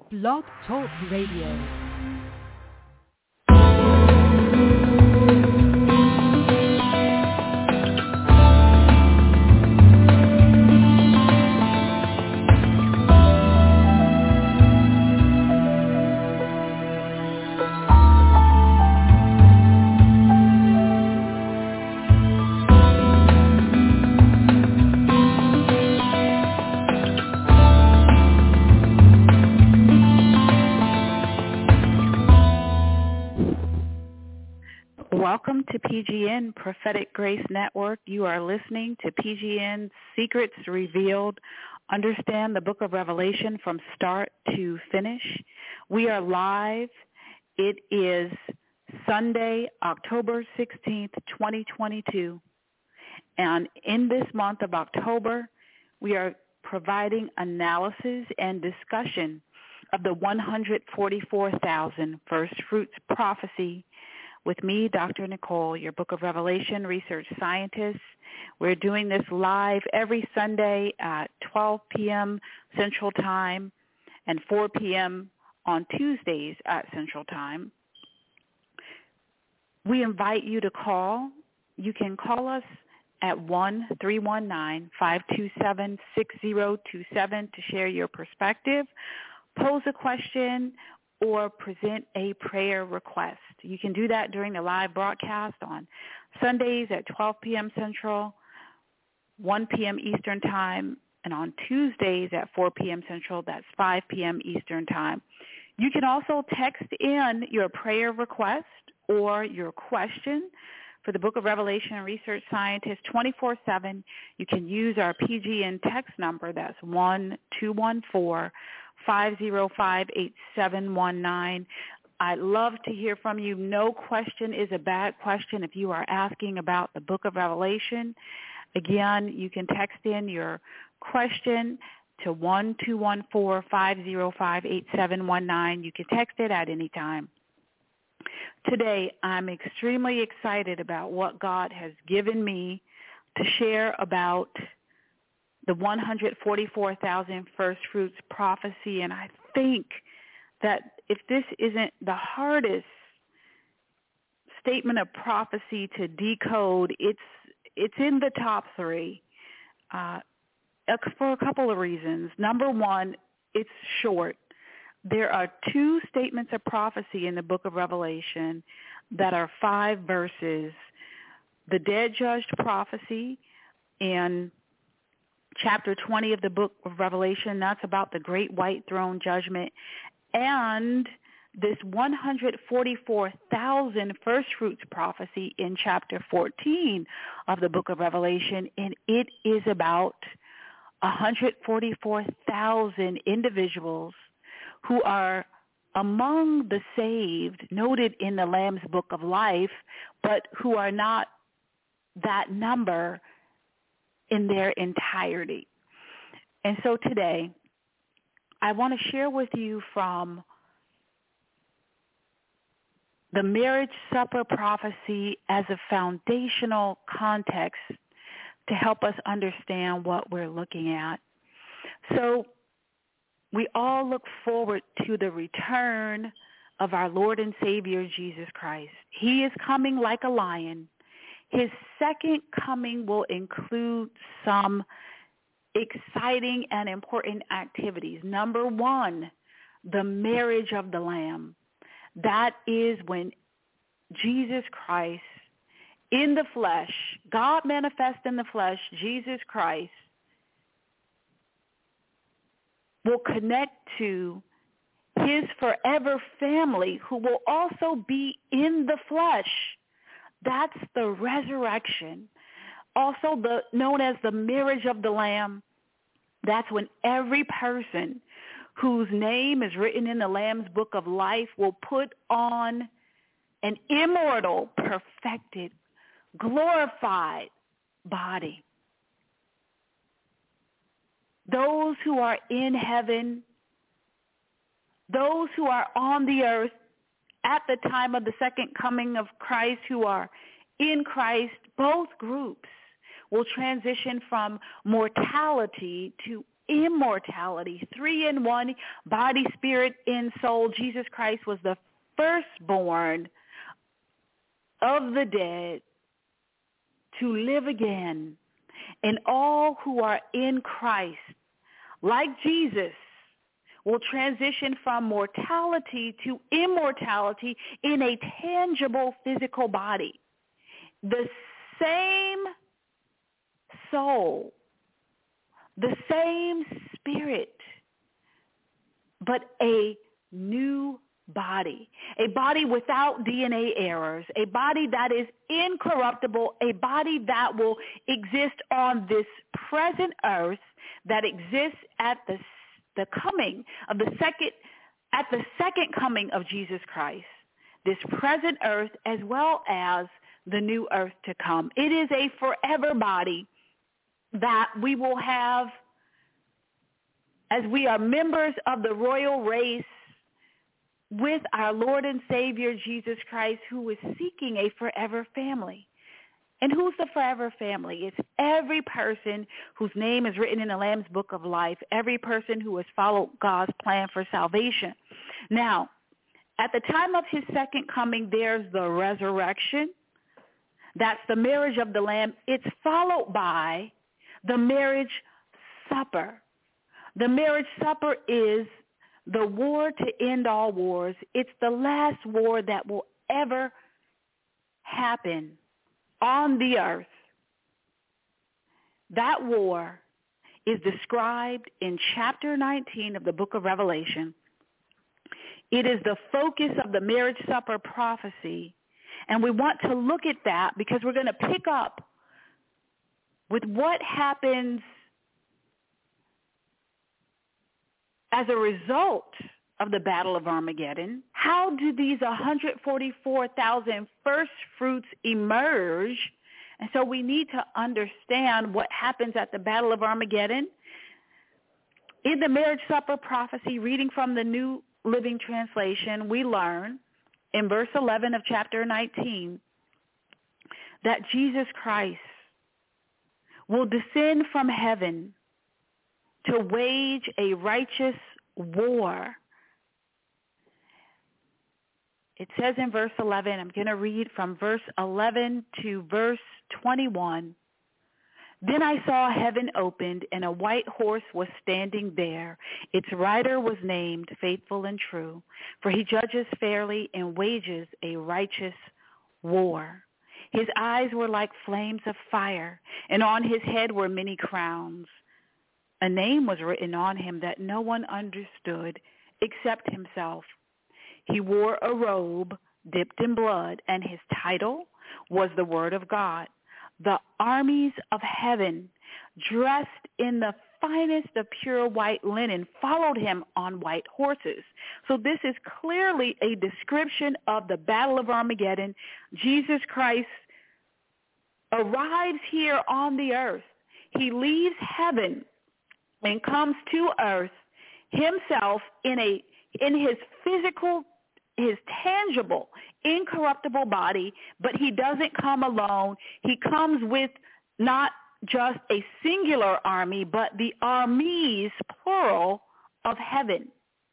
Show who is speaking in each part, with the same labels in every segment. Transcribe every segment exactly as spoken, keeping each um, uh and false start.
Speaker 1: Blog Talk Radio. Welcome to P G N Prophetic Grace Network. You are listening to P G N Secrets Revealed. Understand the book of Revelation from start to finish. We are live. It is Sunday, October sixteenth, twenty twenty-two. And in this month of October, we are providing analysis and discussion of the one hundred forty-four thousand First Fruits Prophecy with me, Doctor Nicole, your Book of Revelation research scientist. We're doing this live every Sunday at twelve p.m. Central Time and four p.m. on Tuesdays at Central Time. We invite you to call. You can call us at one three one nine, five two seven, six zero two seven to share your perspective, pose a question, or present a prayer request. You can do that during the live broadcast on Sundays at twelve p.m. Central, one p.m. Eastern Time, and on Tuesdays at four p.m. Central, that's five p.m. Eastern Time. You can also text in your prayer request or your question for the Book of Revelation and Research Scientist twenty-four seven. You can use our P G N text number, that's one two one four, five zero five, eight seven one nine. I'd love to hear from you. No question is a bad question if you are asking about the Book of Revelation. Again, you can text in your question to one two one four, five zero five, eight seven one nine. You can text it at any time. Today, I'm extremely excited about what God has given me to share about the one hundred forty-four thousand First Fruits Prophecy, and I think that if this isn't the hardest statement of prophecy to decode, it's it's in the top three uh, for a couple of reasons. Number one, it's short. There are two statements of prophecy in the book of Revelation that are five verses. The dead judged prophecy in chapter twenty of the book of Revelation, that's about the great white throne judgment. And this one hundred forty-four thousand First Fruits Prophecy in chapter fourteen of the book of Revelation, and it is about one hundred forty-four thousand individuals who are among the saved, noted in the Lamb's Book of Life, but who are not that number in their entirety. And so today, I want to share with you from the marriage supper prophecy as a foundational context to help us understand what we're looking at. So we all look forward to the return of our Lord and Savior, Jesus Christ. He is coming like a lion. His second coming will include some exciting and important activities. Number one, the marriage of the Lamb. That is when Jesus Christ in the flesh, God manifest in the flesh, Jesus Christ, will connect to his forever family who will also be in the flesh. That's the resurrection. Also the known as the marriage of the Lamb. That's when every person whose name is written in the Lamb's Book of Life will put on an immortal, perfected, glorified body. Those who are in heaven, those who are on the earth at the time of the second coming of Christ, who are in Christ, both groups will transition from mortality to immortality, three in one, body, spirit, and soul. Jesus Christ was the firstborn of the dead to live again. And all who are in Christ, like Jesus, will transition from mortality to immortality in a tangible physical body. The same soul, the same spirit, but a new body, a body without D N A errors, a body that is incorruptible, a body that will exist on this present earth, that exists at the the coming of the second, at the second coming of Jesus Christ, this present earth as well as the new earth to come. It is a forever body that we will have as we are members of the royal race with our Lord and Savior Jesus Christ, who is seeking a forever family. And who's the forever family? It's every person whose name is written in the Lamb's Book of Life, every person who has followed God's plan for salvation. Now, at the time of his second coming, there's the resurrection. That's the marriage of the Lamb. It's followed by the marriage supper. The marriage supper is the war to end all wars. It's the last war that will ever happen on the earth. That war is described in chapter nineteen of the book of Revelation. It is the focus of the marriage supper prophecy. And we want to look at that because we're going to pick up with what happens as a result of the Battle of Armageddon. How do these one hundred forty-four thousand first fruits emerge? And so we need to understand what happens at the Battle of Armageddon. In the marriage supper prophecy, reading from the New Living Translation, we learn in verse eleven of chapter nineteen that Jesus Christ will descend from heaven to wage a righteous war. It says in verse eleven, I'm going to read from verse eleven to verse twenty-one. Then I saw heaven opened, and a white horse was standing there. Its rider was named Faithful and True, for he judges fairly and wages a righteous war. His eyes were like flames of fire, and on his head were many crowns. A name was written on him that no one understood except himself. He wore a robe dipped in blood, and his title was the Word of God. The armies of heaven, dressed in the finest of pure white linen, followed him on white horses. So this is clearly a description of the Battle of Armageddon. Jesus Christ arrives here on the earth. He leaves heaven and comes to earth himself in a in his physical, his tangible, incorruptible body, but he doesn't come alone. He comes with not just a singular army, but the armies, plural, of heaven.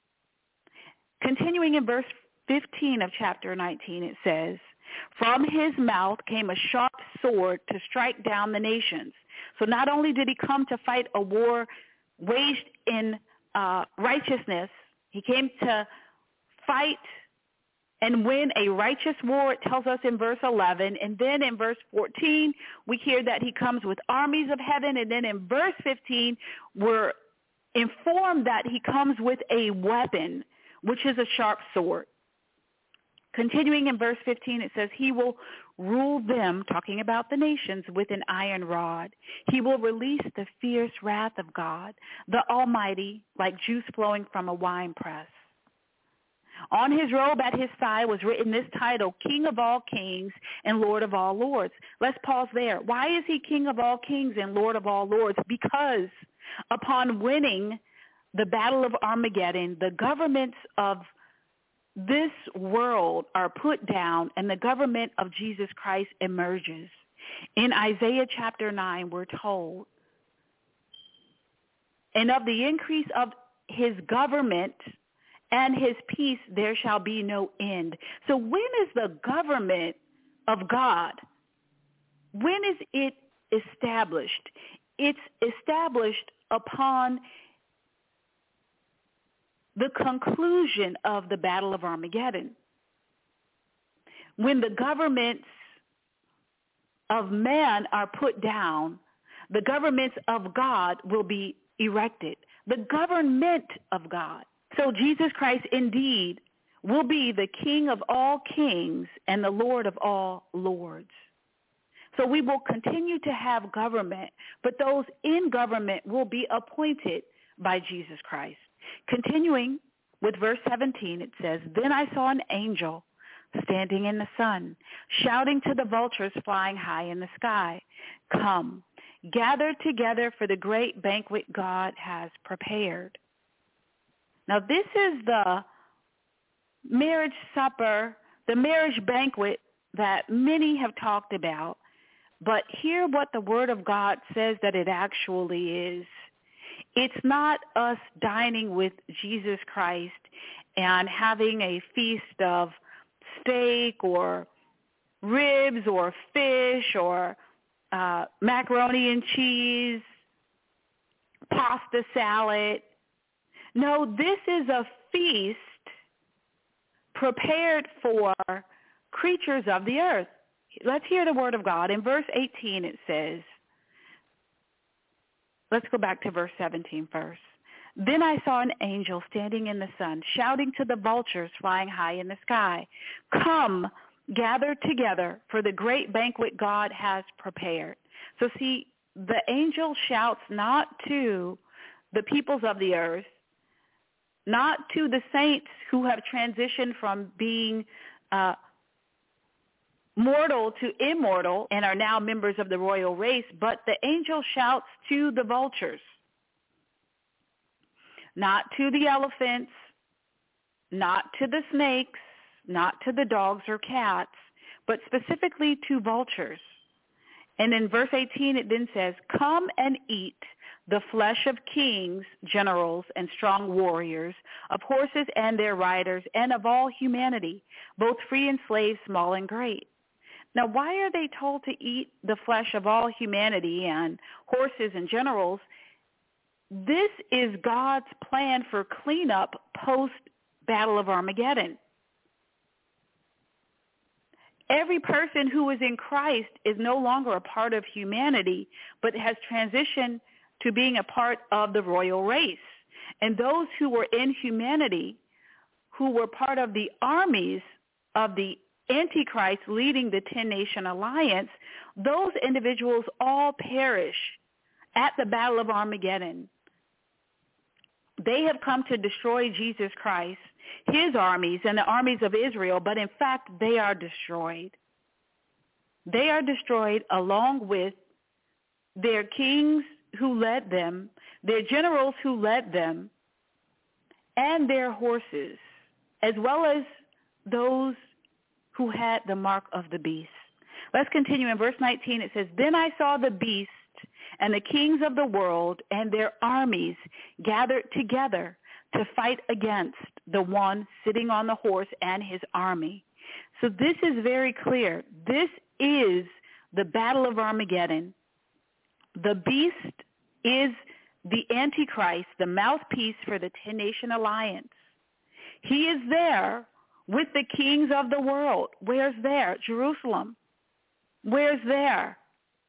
Speaker 1: Continuing in verse fifteen of chapter nineteen, it says, from his mouth came a sharp sword to strike down the nations. So not only did he come to fight a war waged in uh, righteousness, he came to fight and win a righteous war, it tells us in verse eleven. And then in verse fourteen, we hear that he comes with armies of heaven. And then in verse fifteen, we're informed that he comes with a weapon, which is a sharp sword. Continuing in verse fifteen, it says, he will rule them, talking about the nations, with an iron rod. He will release the fierce wrath of God, the Almighty, like juice flowing from a winepress. On his robe at his thigh was written this title, King of all kings and Lord of all lords. Let's pause there. Why is he King of all kings and Lord of all lords? Because upon winning the Battle of Armageddon, the governments of this world are put down and the government of Jesus Christ emerges. In Isaiah chapter nine, we're told, and of the increase of his government and his peace there shall be no end. So when is the government of God? When is it established? It's established upon the conclusion of the Battle of Armageddon, when the governments of man are put down, the governments of God will be erected. The government of God. So Jesus Christ indeed will be the King of all kings and the Lord of all lords. So we will continue to have government, but those in government will be appointed by Jesus Christ. Continuing with verse seventeen, it says, Then I saw an angel standing in the sun, shouting to the vultures flying high in the sky, Come, gather together for the great banquet God has prepared. Now this is the marriage supper, the marriage banquet that many have talked about, but hear what the Word of God says that it actually is. It's not us dining with Jesus Christ and having a feast of steak or ribs or fish or uh, macaroni and cheese, pasta salad. No, this is a feast prepared for creatures of the earth. Let's hear the word of God. In verse eighteen it says, let's go back to verse seventeen first. Then I saw an angel standing in the sun, shouting to the vultures flying high in the sky, Come, gather together for the great banquet God has prepared. So see, the angel shouts not to the peoples of the earth, not to the saints who have transitioned from being uh, mortal to immortal and are now members of the royal race, but the angel shouts to the vultures. Not to the elephants, not to the snakes, not to the dogs or cats, but specifically to vultures. And in verse eighteen it then says, Come and eat the flesh of kings, generals, and strong warriors, of horses and their riders, and of all humanity, both free and slave, small and great. Now, why are they told to eat the flesh of all humanity and horses and generals? This is God's plan for cleanup post-Battle of Armageddon. Every person who is in Christ is no longer a part of humanity, but has transitioned to being a part of the royal race. And those who were in humanity, who were part of the armies of the Antichrist leading the ten-nation alliance, those individuals all perish at the Battle of Armageddon. They have come to destroy Jesus Christ, his armies, and the armies of Israel, but in fact, they are destroyed. They are destroyed along with their kings who led them, their generals who led them, and their horses, as well as those who had the mark of the beast. Let's continue. In verse nineteen, it says, Then I saw the beast and the kings of the world and their armies gathered together to fight against the one sitting on the horse and his army. So this is very clear. This is the Battle of Armageddon. The beast is the Antichrist, the mouthpiece for the ten-nation alliance. He is there with the kings of the world. Where's there? Jerusalem. Where's there?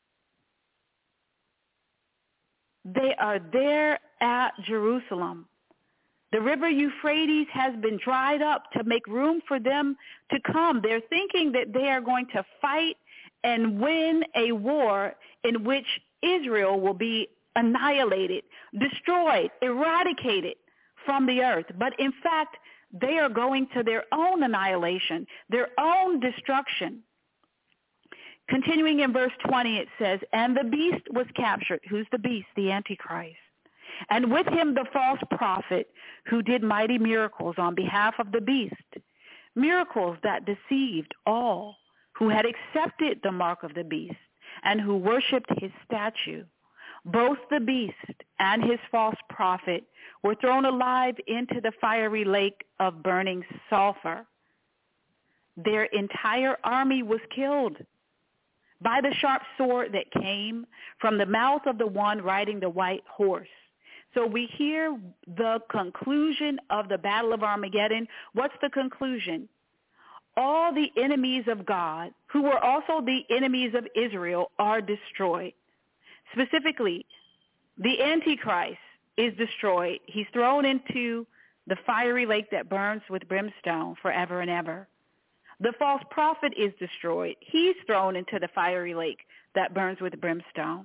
Speaker 1: They are there at Jerusalem. The river Euphrates has been dried up to make room for them to come. They're thinking that they are going to fight and win a war in which Israel will be annihilated, destroyed, eradicated from the earth. But in fact, they are going to their own annihilation, their own destruction. Continuing in verse twenty, it says, And the beast was captured. Who's the beast? The Antichrist. And with him the false prophet who did mighty miracles on behalf of the beast, miracles that deceived all who had accepted the mark of the beast and who worshipped his statue. Both the beast and his false prophet were thrown alive into the fiery lake of burning sulfur. Their entire army was killed by the sharp sword that came from the mouth of the one riding the white horse. So we hear the conclusion of the Battle of Armageddon. What's the conclusion? All the enemies of God, who were also the enemies of Israel, are destroyed. Specifically, the Antichrist is destroyed. He's thrown into the fiery lake that burns with brimstone forever and ever. The false prophet is destroyed. He's thrown into the fiery lake that burns with brimstone.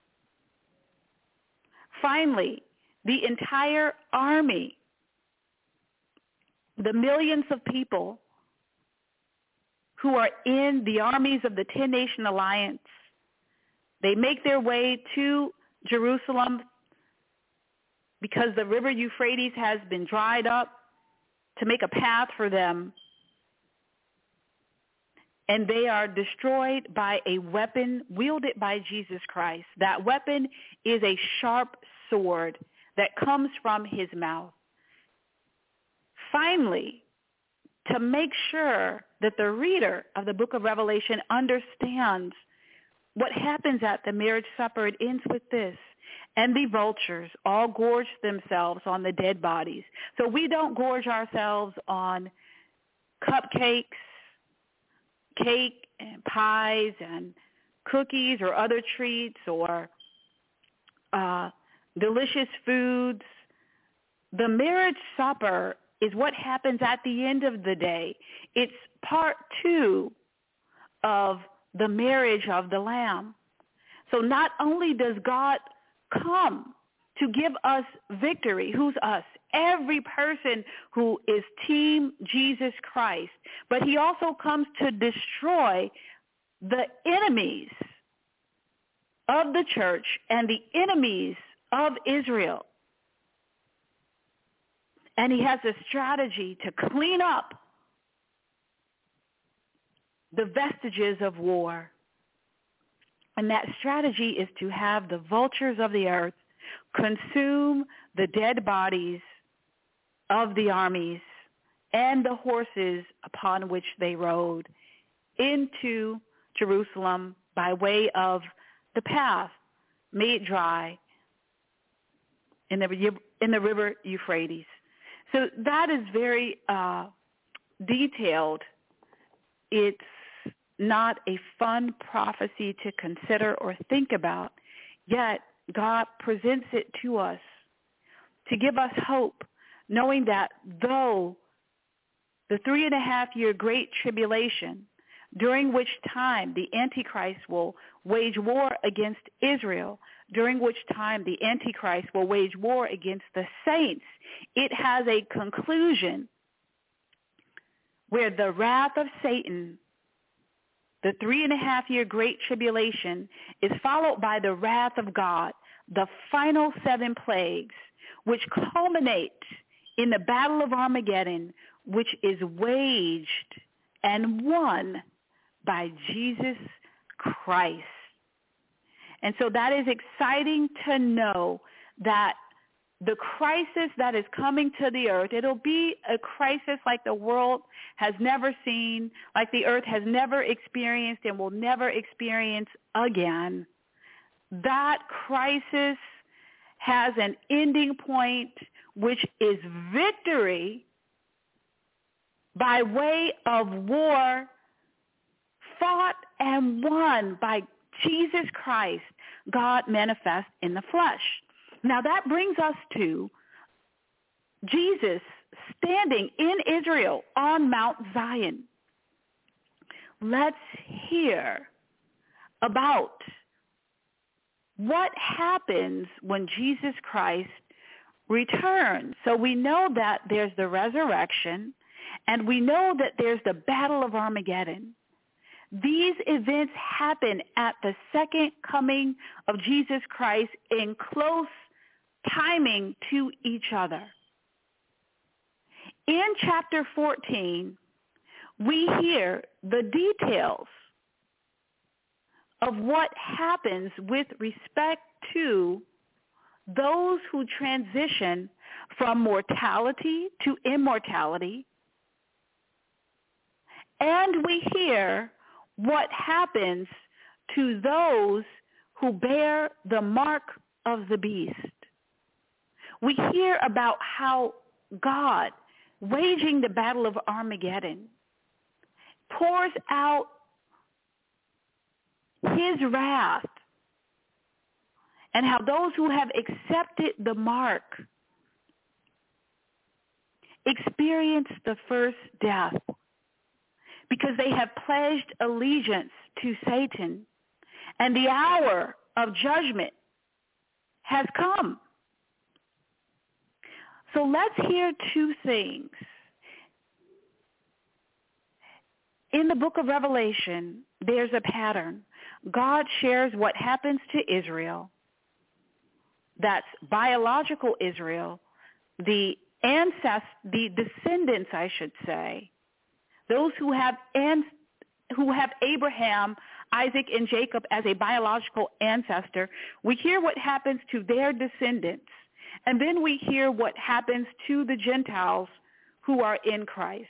Speaker 1: Finally, the entire army, the millions of people who are in the armies of the ten-nation alliance, they make their way to Jerusalem because the river Euphrates has been dried up to make a path for them. And they are destroyed by a weapon wielded by Jesus Christ. That weapon is a sharp sword that comes from his mouth. Finally, to make sure that the reader of the book of Revelation understands what happens at the marriage supper, it ends with this: and the vultures all gorged themselves on the dead bodies. So we don't gorge ourselves on cupcakes, cake and pies and cookies or other treats or uh, delicious foods. The marriage supper is what happens at the end of the day. It's part two of the marriage of the Lamb. So not only does God come to give us victory, who's us? Every person who is Team Jesus Christ, but he also comes to destroy the enemies of the church and the enemies of Israel. And he has a strategy to clean up the vestiges of war. And that strategy is to have the vultures of the earth consume the dead bodies of the armies and the horses upon which they rode into Jerusalem by way of the path made dry in the, in the river Euphrates. So that is very uh, detailed. It's not a fun prophecy to consider or think about, yet God presents it to us to give us hope, knowing that though the three and a half year great tribulation, during which time the Antichrist will wage war against Israel, during which time the Antichrist will wage war against the saints, it has a conclusion where the wrath of Satan, the three and a half year great tribulation, is followed by the wrath of God, the final seven plagues, which culminate in the Battle of Armageddon, which is waged and won by Jesus Christ. And so that is exciting to know that the crisis that is coming to the earth, it'll be a crisis like the world has never seen, like the earth has never experienced and will never experience again. That crisis has an ending point, which is victory by way of war fought and won by Jesus Christ, God manifest in the flesh. Now that brings us to Jesus standing in Israel on Mount Zion. Let's hear about what happens when Jesus Christ returns. So we know that there's the resurrection, and we know that there's the Battle of Armageddon. These events happen at the second coming of Jesus Christ in close timing to each other. In chapter fourteen, we hear the details of what happens with respect to those who transition from mortality to immortality. And we hear what happens to those who bear the mark of the beast. We hear about how God, waging the battle of Armageddon, pours out his wrath, and how those who have accepted the mark experience the first death because they have pledged allegiance to Satan, and the hour of judgment has come. So let's hear two things. In the book of Revelation, there's a pattern. God shares what happens to Israel. That's biological Israel, the ancest, the descendants, I should say, those who have an, who have Abraham, Isaac, and Jacob as a biological ancestor. We hear what happens to their descendants, and then we hear what happens to the Gentiles who are in Christ.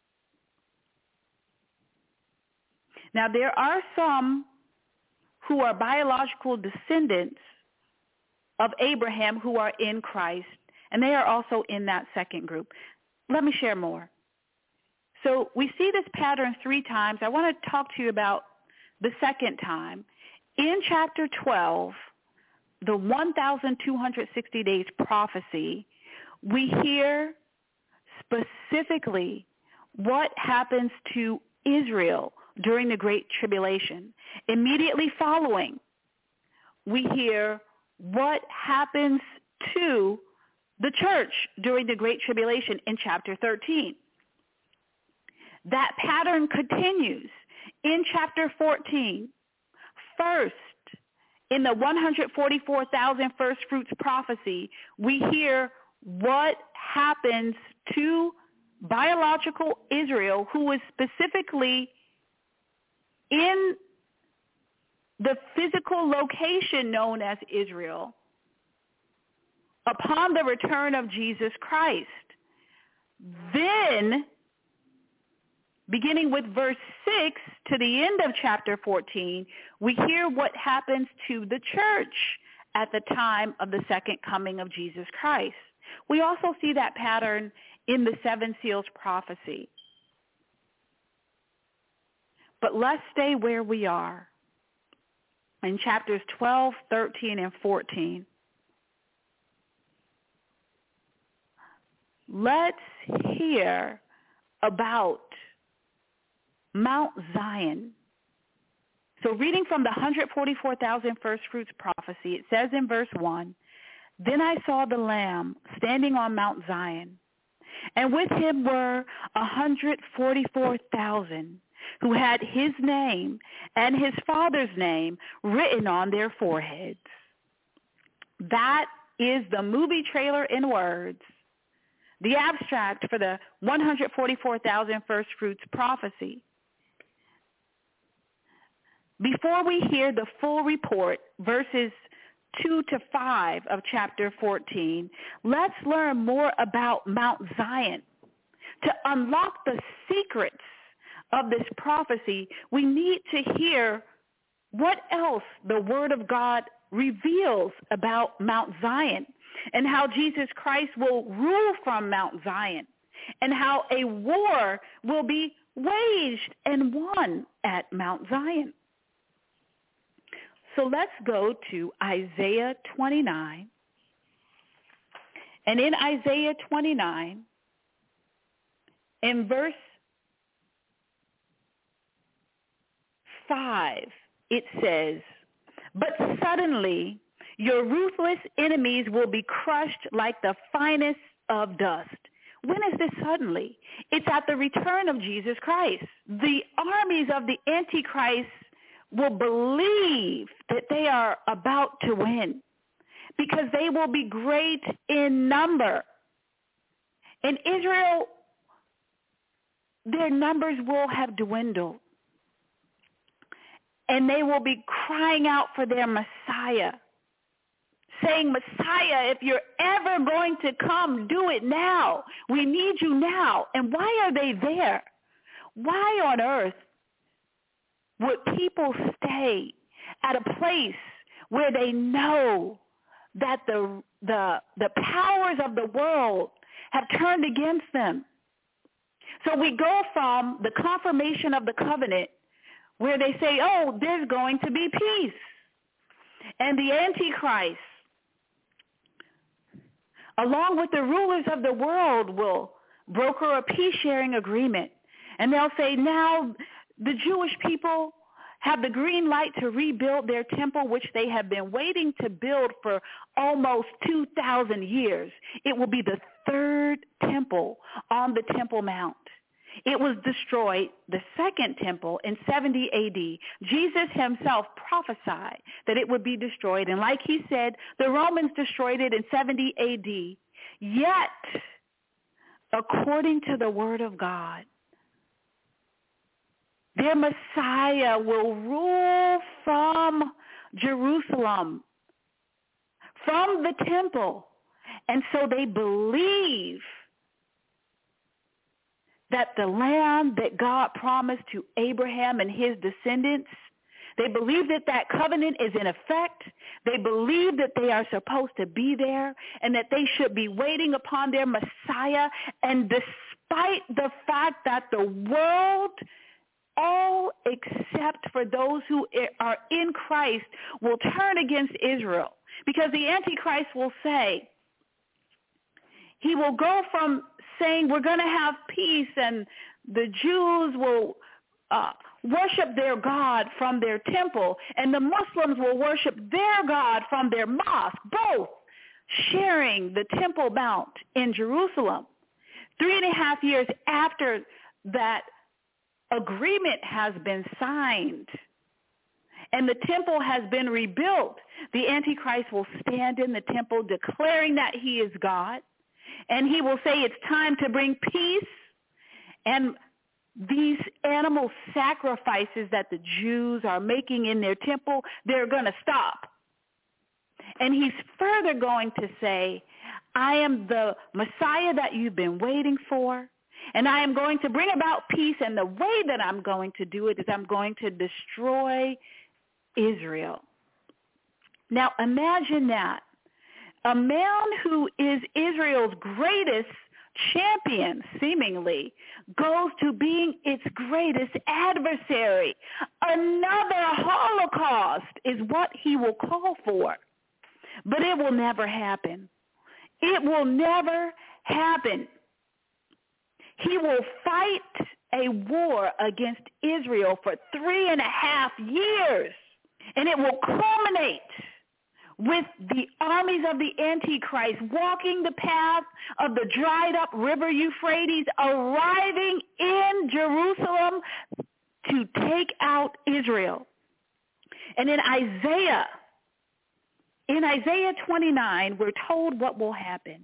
Speaker 1: Now, there are some who are biological descendants of Abraham who are in Christ, and they are also in that second group. Let me share more. So we see this pattern three times. I want to talk to you about the second time. In chapter twelve, the one thousand two hundred sixty days prophecy, we hear specifically what happens to Israel during the Great Tribulation. Immediately following, we hear what happens to the church during the Great Tribulation in chapter thirteen. That pattern continues in chapter fourteen. First, in the one hundred forty-four thousand first fruits prophecy, we hear what happens to biological Israel, who is specifically in the physical location known as Israel upon the return of Jesus Christ. Then, beginning with verse six to the end of chapter fourteen, we hear what happens to the church at the time of the second coming of Jesus Christ. We also see that pattern in the seven seals prophecy. But let's stay where we are in chapters twelve, thirteen, and fourteen. Let's hear about Mount Zion. So reading from the one hundred forty-four thousand first fruits prophecy, it says in verse one, "Then I saw the Lamb standing on Mount Zion, and with him were one hundred forty-four thousand who had his name and his father's name written on their foreheads." That is the movie trailer in words, the abstract for the one hundred forty-four thousand first fruits prophecy. Before we hear the full report, verses two to five of chapter fourteen, let's learn more about Mount Zion. To unlock the secrets of this prophecy, we need to hear what else the Word of God reveals about Mount Zion, and how Jesus Christ will rule from Mount Zion, and how a war will be waged and won at Mount Zion. So let's go to Isaiah twenty-nine. And in Isaiah twenty-nine, in verse five, it says, "But suddenly your ruthless enemies will be crushed like the finest of dust." When is this suddenly? It's at the return of Jesus Christ. The armies of the Antichrist will believe that they are about to win because they will be great in number. In Israel, their numbers will have dwindled, and they will be crying out for their Messiah. saying, Messiah, if you're ever going to come, do it now. We need you now. And why are they there? Why on earth would people stay at a place where they know that the the the powers of the world have turned against them? So we go from the confirmation of the covenant where they say, oh, there's going to be peace. And the Antichrist, along with the rulers of the world, will broker a peace-sharing agreement. And they'll say, now the Jewish people have the green light to rebuild their temple, which they have been waiting to build for almost two thousand years. It will be the third temple on the Temple Mount. It was destroyed, the second temple, in seventy A D. Jesus himself prophesied that it would be destroyed. And like he said, the Romans destroyed it in seventy A D. Yet, according to the word of God, their Messiah will rule from Jerusalem, from the temple. And so they believe that the land that God promised to Abraham and his descendants, they believe that that covenant is in effect. They believe that they are supposed to be there and that they should be waiting upon their Messiah. And despite the fact that the world, all except for those who are in Christ, will turn against Israel, because the Antichrist will say, he will go from saying we're going to have peace and the Jews will uh, worship their God from their temple and the Muslims will worship their God from their mosque, both sharing the Temple Mount in Jerusalem. Three and a half years after that agreement has been signed and the temple has been rebuilt, the Antichrist will stand in the temple declaring that he is God. And he will say it's time to bring peace, and these animal sacrifices that the Jews are making in their temple, they're going to stop. And he's further going to say, I am the Messiah that you've been waiting for, and I am going to bring about peace, and the way that I'm going to do it is I'm going to destroy Israel. Now imagine that. A man who is Israel's greatest champion, seemingly, goes to being its greatest adversary. Another Holocaust is what he will call for. But it will never happen. It will never happen. He will fight a war against Israel for three and a half years, and it will culminate with the armies of the Antichrist walking the path of the dried up river Euphrates, arriving in Jerusalem to take out Israel. And in Isaiah, in Isaiah twenty-nine, we're told what will happen.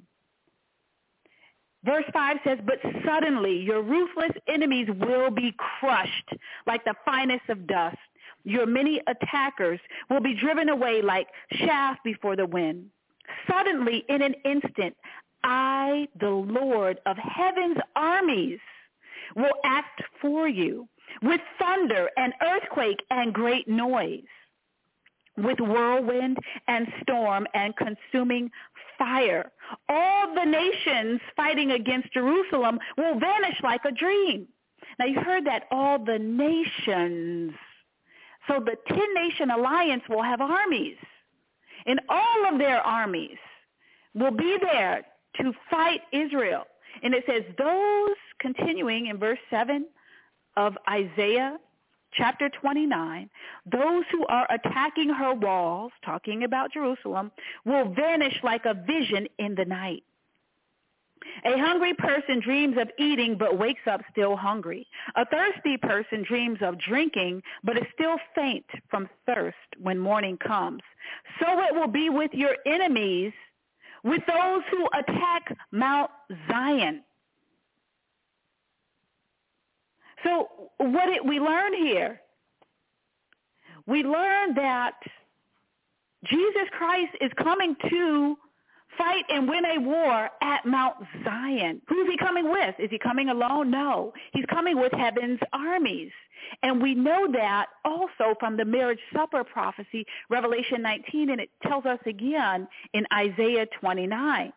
Speaker 1: Verse five says, but suddenly your ruthless enemies will be crushed like the finest of dust. Your many attackers will be driven away like chaff before the wind. Suddenly, in an instant, I, the Lord of heaven's armies, will act for you with thunder and earthquake and great noise, with whirlwind and storm and consuming fire. All the nations fighting against Jerusalem will vanish like a dream. Now, you heard that, all the nations. So the ten-nation alliance will have armies, and all of their armies will be there to fight Israel. And it says those, continuing in verse seven of Isaiah chapter twenty-nine, those who are attacking her walls, talking about Jerusalem, will vanish like a vision in the night. A hungry person dreams of eating but wakes up still hungry. A thirsty person dreams of drinking but is still faint from thirst when morning comes. So it will be with your enemies, with those who attack Mount Zion. So what did we learn here? We learned that Jesus Christ is coming to fight and win a war at Mount Zion. Who's he coming with? Is he coming alone? No. He's coming with heaven's armies. And we know that also from the marriage supper prophecy, Revelation nineteen, and it tells us again in Isaiah twenty-nine.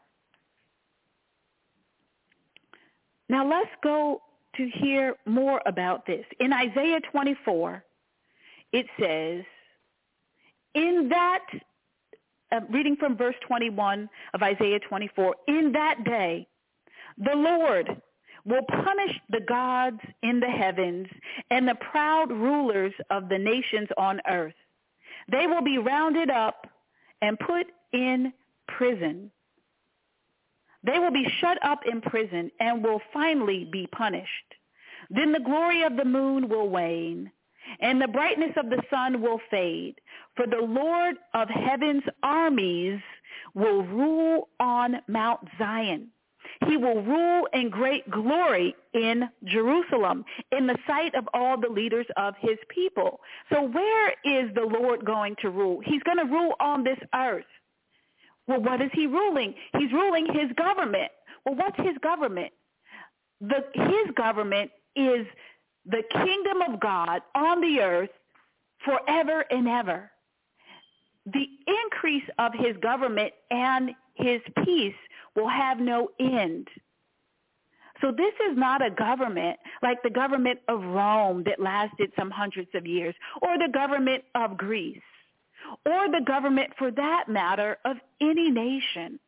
Speaker 1: Now let's go to hear more about this. In Isaiah twenty-four, it says, in that, uh, reading from verse twenty-one of Isaiah twenty-four, in that day, the Lord will punish the gods in the heavens and the proud rulers of the nations on earth. They will be rounded up and put in prison. They will be shut up in prison and will finally be punished. Then the glory of the moon will wane, and the brightness of the sun will fade. For the Lord of heaven's armies will rule on Mount Zion. He will rule in great glory in Jerusalem, in the sight of all the leaders of his people. So where is the Lord going to rule? He's going to rule on this earth. Well, what is he ruling? He's ruling his government. Well, what's his government? The, his government is the kingdom of God on the earth forever and ever. The increase of his government and his peace will have no end. So this is not a government like the government of Rome that lasted some hundreds of years, or the government of Greece, or the government, for that matter, of any nation.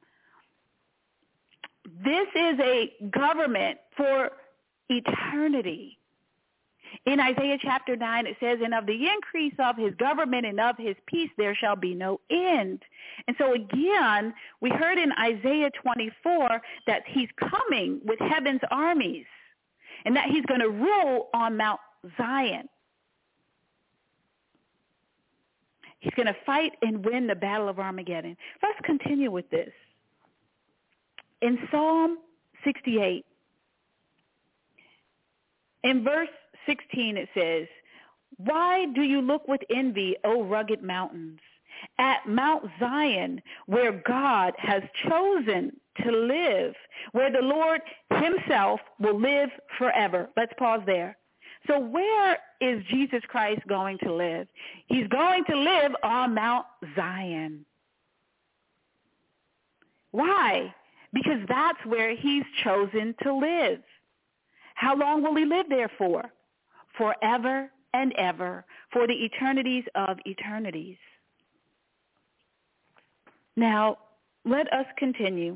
Speaker 1: This is a government for eternity. In Isaiah chapter nine, it says, and of the increase of his government and of his peace there shall be no end. And so again, we heard in Isaiah twenty-four that he's coming with heaven's armies and that he's going to rule on Mount Zion. He's going to fight and win the battle of Armageddon. Let's continue with this. In Psalm sixty-eight, in verse sixteen, it says, why do you look with envy, O rugged mountains, at Mount Zion, where God has chosen to live, where the Lord himself will live forever? Let's pause there. So where is Jesus Christ going to live? He's going to live on Mount Zion. Why? Because that's where he's chosen to live. How long will he live there for? Forever and ever, for the eternities of eternities. Now, let us continue.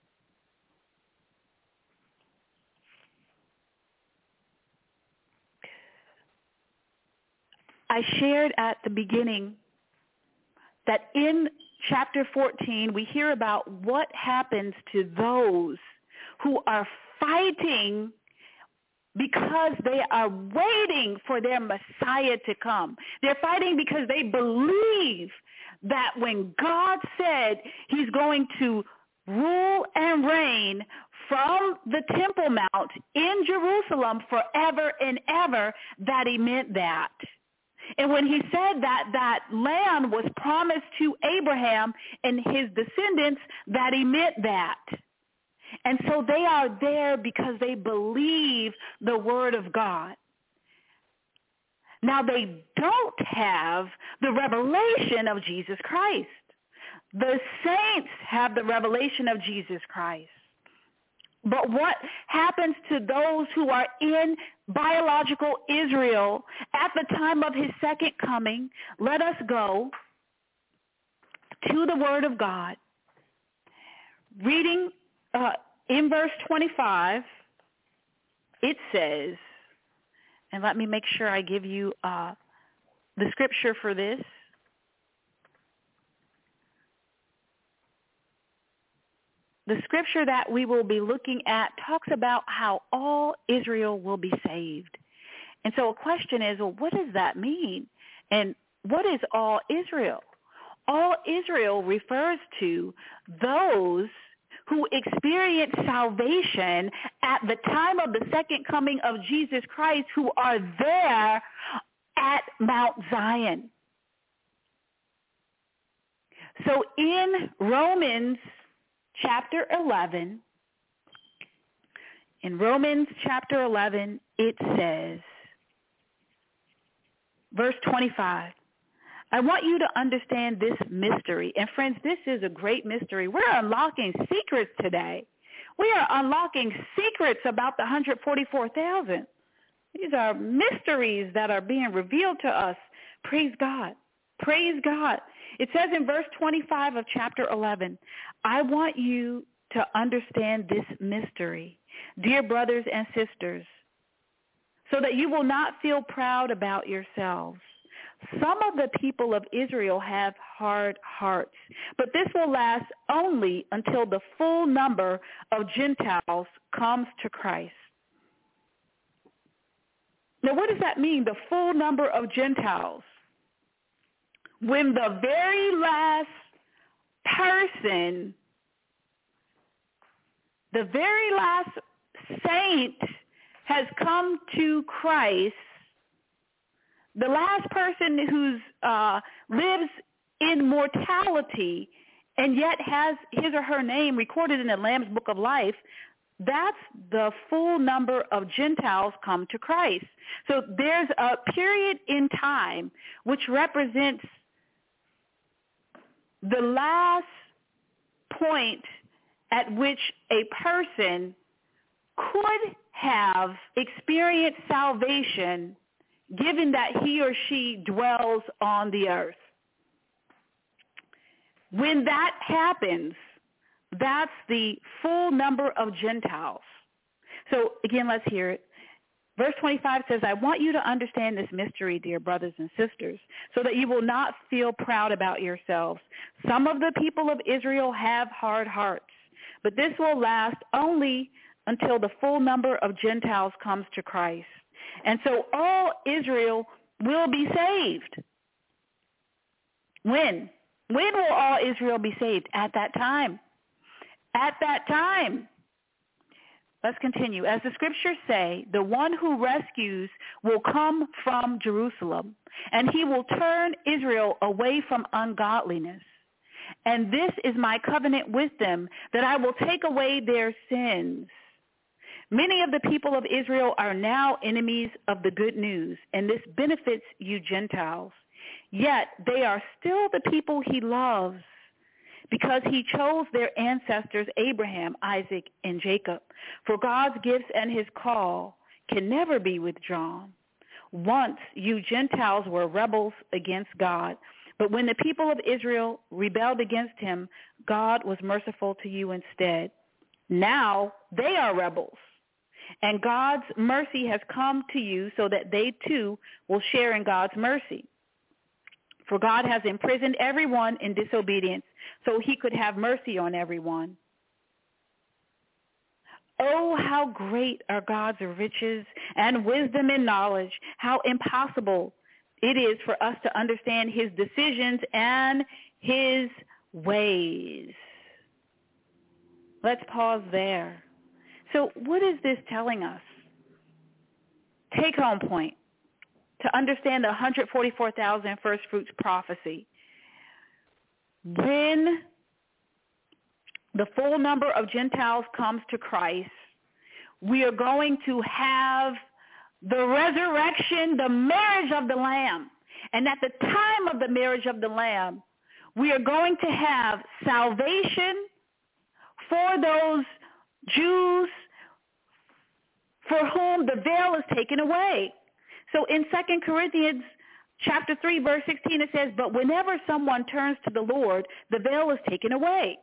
Speaker 1: I shared at the beginning that in chapter fourteen, we hear about what happens to those who are fighting because they are waiting for their Messiah to come. They're fighting because they believe that when God said he's going to rule and reign from the Temple Mount in Jerusalem forever and ever, that he meant that. And when he said that that land was promised to Abraham and his descendants, that he meant that. And so they are there because they believe the word of God. Now, they don't have the revelation of Jesus Christ. The saints have the revelation of Jesus Christ. But what happens to those who are in biological Israel at the time of his second coming? Let us go to the word of God. Reading uh, in verse twenty-five, it says, and let me make sure I give you uh, the scripture for this. The scripture that we will be looking at talks about how all Israel will be saved. And so a question is, well, what does that mean? And what is all Israel? All Israel refers to those who experience salvation at the time of the second coming of Jesus Christ, who are there at Mount Zion. So in Romans chapter eleven, in Romans chapter eleven, it says, verse twenty-five, I want you to understand this mystery. And friends, this is a great mystery. We're unlocking secrets today. We are unlocking secrets about the one hundred forty-four thousand. These are mysteries that are being revealed to us. Praise God. Praise God. It says in verse twenty-five of chapter eleven, I want you to understand this mystery, dear brothers and sisters, so that you will not feel proud about yourselves. Some of the people of Israel have hard hearts, but this will last only until the full number of Gentiles comes to Christ. Now, what does that mean, the full number of Gentiles? When the very last person, the very last saint has come to Christ, the last person who uh, lives in mortality and yet has his or her name recorded in the Lamb's Book of Life, that's the full number of Gentiles come to Christ. So there's a period in time which represents the last point at which a person could have experienced salvation given that he or she dwells on the earth. When that happens, that's the full number of Gentiles. So again, let's hear it. Verse twenty-five says, I want you to understand this mystery, dear brothers and sisters, so that you will not feel proud about yourselves. Some of the people of Israel have hard hearts, but this will last only until the full number of Gentiles comes to Christ. And so all Israel will be saved. When? When will all Israel be saved? At that time. At that time. Let's continue. As the scriptures say, the one who rescues will come from Jerusalem, and he will turn Israel away from ungodliness. And this is my covenant with them, that I will take away their sins. Many of the people of Israel are now enemies of the good news, and this benefits you Gentiles. Yet they are still the people he loves, because he chose their ancestors Abraham, Isaac, and Jacob. For God's gifts and his call can never be withdrawn. Once you Gentiles were rebels against God, but when the people of Israel rebelled against him, God was merciful to you instead. Now they are rebels, and God's mercy has come to you so that they too will share in God's mercy. For God has imprisoned everyone in disobedience, so he could have mercy on everyone. Oh, how great are God's riches and wisdom and knowledge, how impossible it is for us to understand his decisions and his ways. Let's pause there. So what is this telling us? Take home point. To understand the one hundred forty-four thousand first fruits prophecy. When the full number of Gentiles comes to Christ, we are going to have the resurrection, the marriage of the Lamb. And at the time of the marriage of the Lamb, we are going to have salvation for those Jews for whom the veil is taken away. So in Second Corinthians chapter three, verse sixteen, it says, but whenever someone turns to the Lord, the veil is taken away.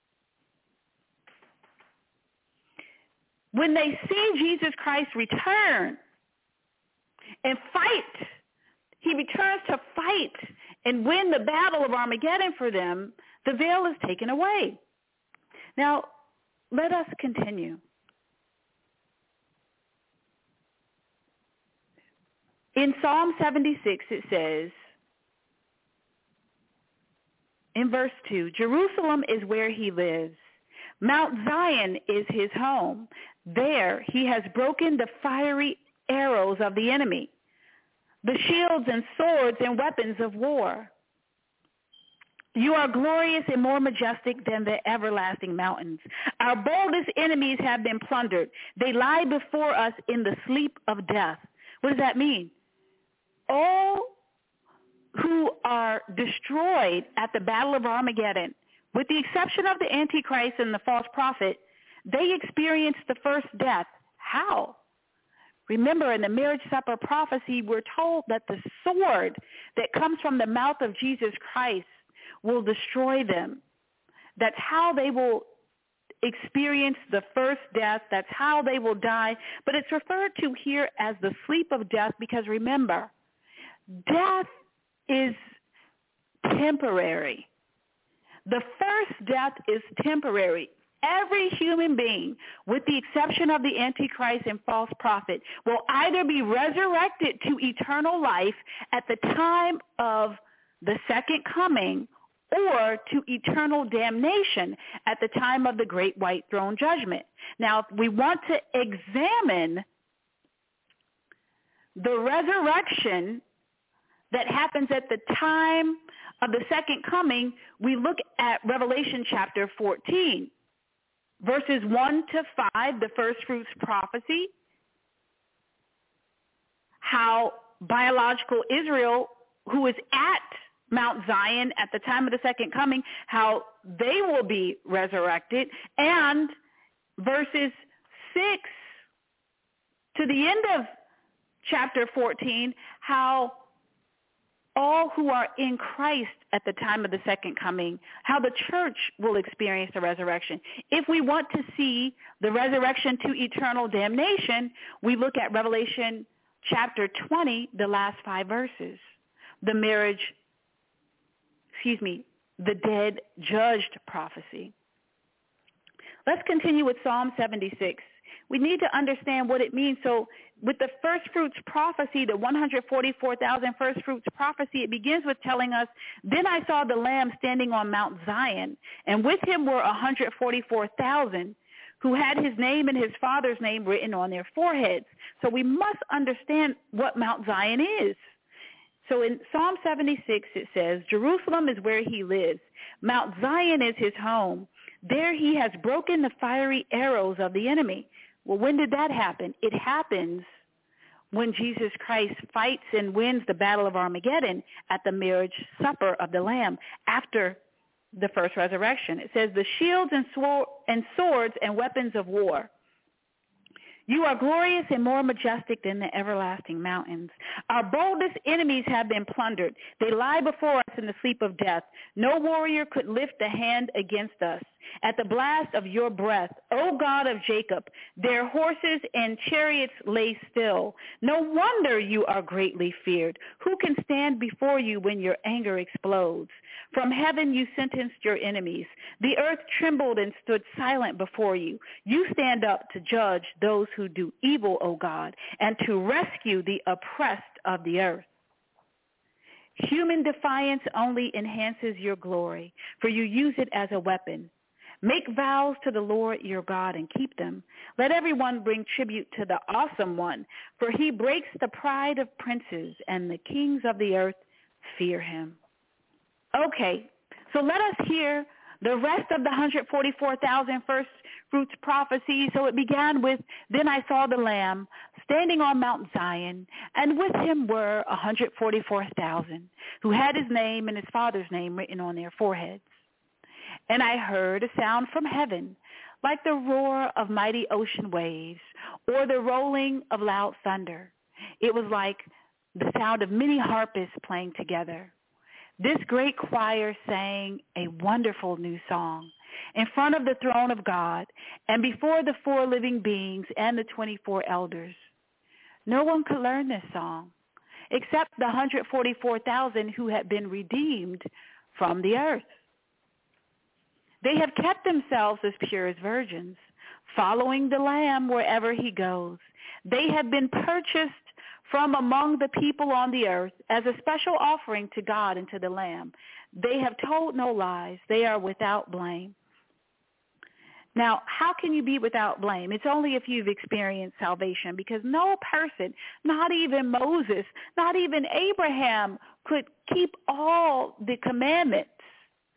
Speaker 1: When they see Jesus Christ return and fight, he returns to fight and win the battle of Armageddon for them, the veil is taken away. Now, let us continue. In Psalm seventy-six, it says, in verse two, Jerusalem is where he lives. Mount Zion is his home. There he has broken the fiery arrows of the enemy, the shields and swords and weapons of war. You are glorious and more majestic than the everlasting mountains. Our boldest enemies have been plundered. They lie before us in the sleep of death. What does that mean? All who are destroyed at the Battle of Armageddon, with the exception of the Antichrist and the false prophet, they experienced the first death. How? Remember, in the marriage supper prophecy, we're told that the sword that comes from the mouth of Jesus Christ will destroy them. That's how they will experience the first death. That's how they will die. But it's referred to here as the sleep of death because, remember, death is temporary. The first death is temporary. Every human being, with the exception of the Antichrist and false prophet, will either be resurrected to eternal life at the time of the second coming or to eternal damnation at the time of the great white throne judgment. Now, if we want to examine the resurrection that happens at the time of the second coming, we look at Revelation chapter fourteen, verses one to five, the first fruits prophecy, how biological Israel, who is at Mount Zion at the time of the second coming, how they will be resurrected, and verses six to the end of chapter fourteen, how all who are in Christ at the time of the second coming, how the church will experience the resurrection. If we want to see the resurrection to eternal damnation, we look at Revelation chapter twenty, the last five verses, the marriage excuse me, the dead judged prophecy. Let's continue with Psalm seventy-six. We need to understand what it means. So with the first fruits prophecy, the one hundred forty-four thousand first fruits prophecy, it begins with telling us, then I saw the Lamb standing on Mount Zion, and with him were one hundred forty-four thousand who had his name and his father's name written on their foreheads. So we must understand what Mount Zion is. So in Psalm seventy-six, it says, Jerusalem is where he lives. Mount Zion is his home. There he has broken the fiery arrows of the enemy. Well, when did that happen? It happens when Jesus Christ fights and wins the Battle of Armageddon at the marriage supper of the Lamb after the first resurrection. It says, the shields and, sword, and swords and weapons of war. You are glorious and more majestic than the everlasting mountains. Our boldest enemies have been plundered. They lie before us in the sleep of death. No warrior could lift a hand against us. At the blast of your breath, O God of Jacob, their horses and chariots lay still. No wonder you are greatly feared. Who can stand before you when your anger explodes? From heaven you sentenced your enemies. The earth trembled and stood silent before you. You stand up to judge those who do evil, O God, and to rescue the oppressed of the earth. Human defiance only enhances your glory, for you use it as a weapon. Make vows to the Lord your God and keep them. Let everyone bring tribute to the awesome one, for he breaks the pride of princes, and the kings of the earth fear him. Okay, so let us hear the rest of the one hundred forty-four thousand first fruits prophecy. So it began with, then I saw the Lamb standing on Mount Zion, and with him were one hundred forty-four thousand who had his name and his father's name written on their foreheads. And I heard a sound from heaven, like the roar of mighty ocean waves, or the rolling of loud thunder. It was like the sound of many harpists playing together. This great choir sang a wonderful new song in front of the throne of God and before the four living beings and the twenty-four elders. No one could learn this song except the one hundred forty-four thousand who had been redeemed from the earth. They have kept themselves as pure as virgins, following the Lamb wherever he goes. They have been purchased from among the people on the earth as a special offering to God and to the Lamb. They have told no lies. They are without blame. Now, how can you be without blame? It's only if you've experienced salvation, because no person, not even Moses, not even Abraham, could keep all the commandments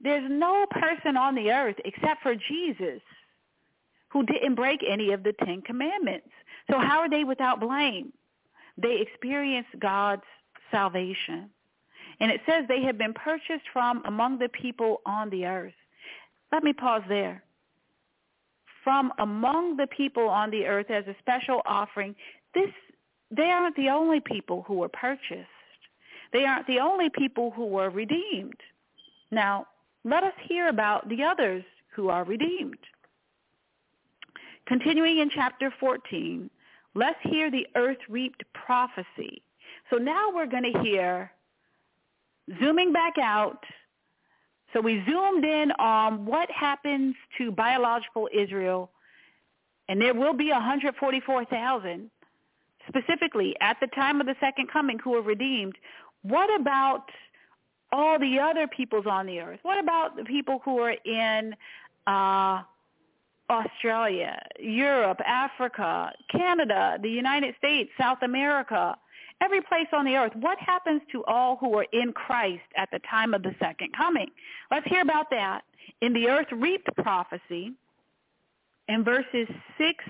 Speaker 1: There's no person on the earth except for Jesus who didn't break any of the Ten Commandments. So how are they without blame? They experienced God's salvation. And it says they have been purchased from among the people on the earth. Let me pause there. From among the people on the earth as a special offering, this they aren't the only people who were purchased. They aren't the only people who were redeemed. Now, let us hear about the others who are redeemed. Continuing in chapter fourteen, let's hear the earth-reaped prophecy. So now we're going to hear, zooming back out, so we zoomed in on what happens to biological Israel, and there will be one hundred forty-four thousand, specifically at the time of the second coming, who are redeemed. What about all the other peoples on the earth? What about the people who are in uh, Australia, Europe, Africa, Canada, the United States, South America, every place on the earth? What happens to all who are in Christ at the time of the second coming? Let's hear about that in the earth reaped prophecy in verses six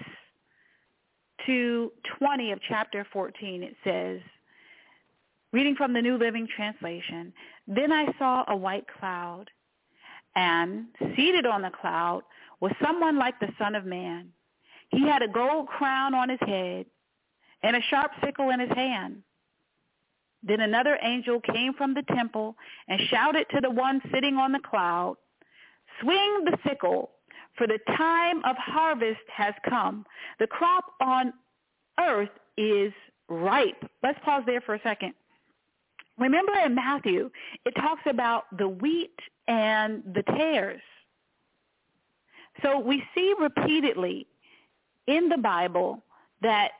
Speaker 1: to twenty of chapter fourteen. It says, reading from the New Living Translation, "Then I saw a white cloud, and seated on the cloud was someone like the Son of Man. He had a gold crown on his head and a sharp sickle in his hand. Then another angel came from the temple and shouted to the one sitting on the cloud, 'Swing the sickle, for the time of harvest has come. The crop on earth is ripe.'" Let's pause there for a second. Remember in Matthew, it talks about the wheat and the tares. So we see repeatedly in the Bible that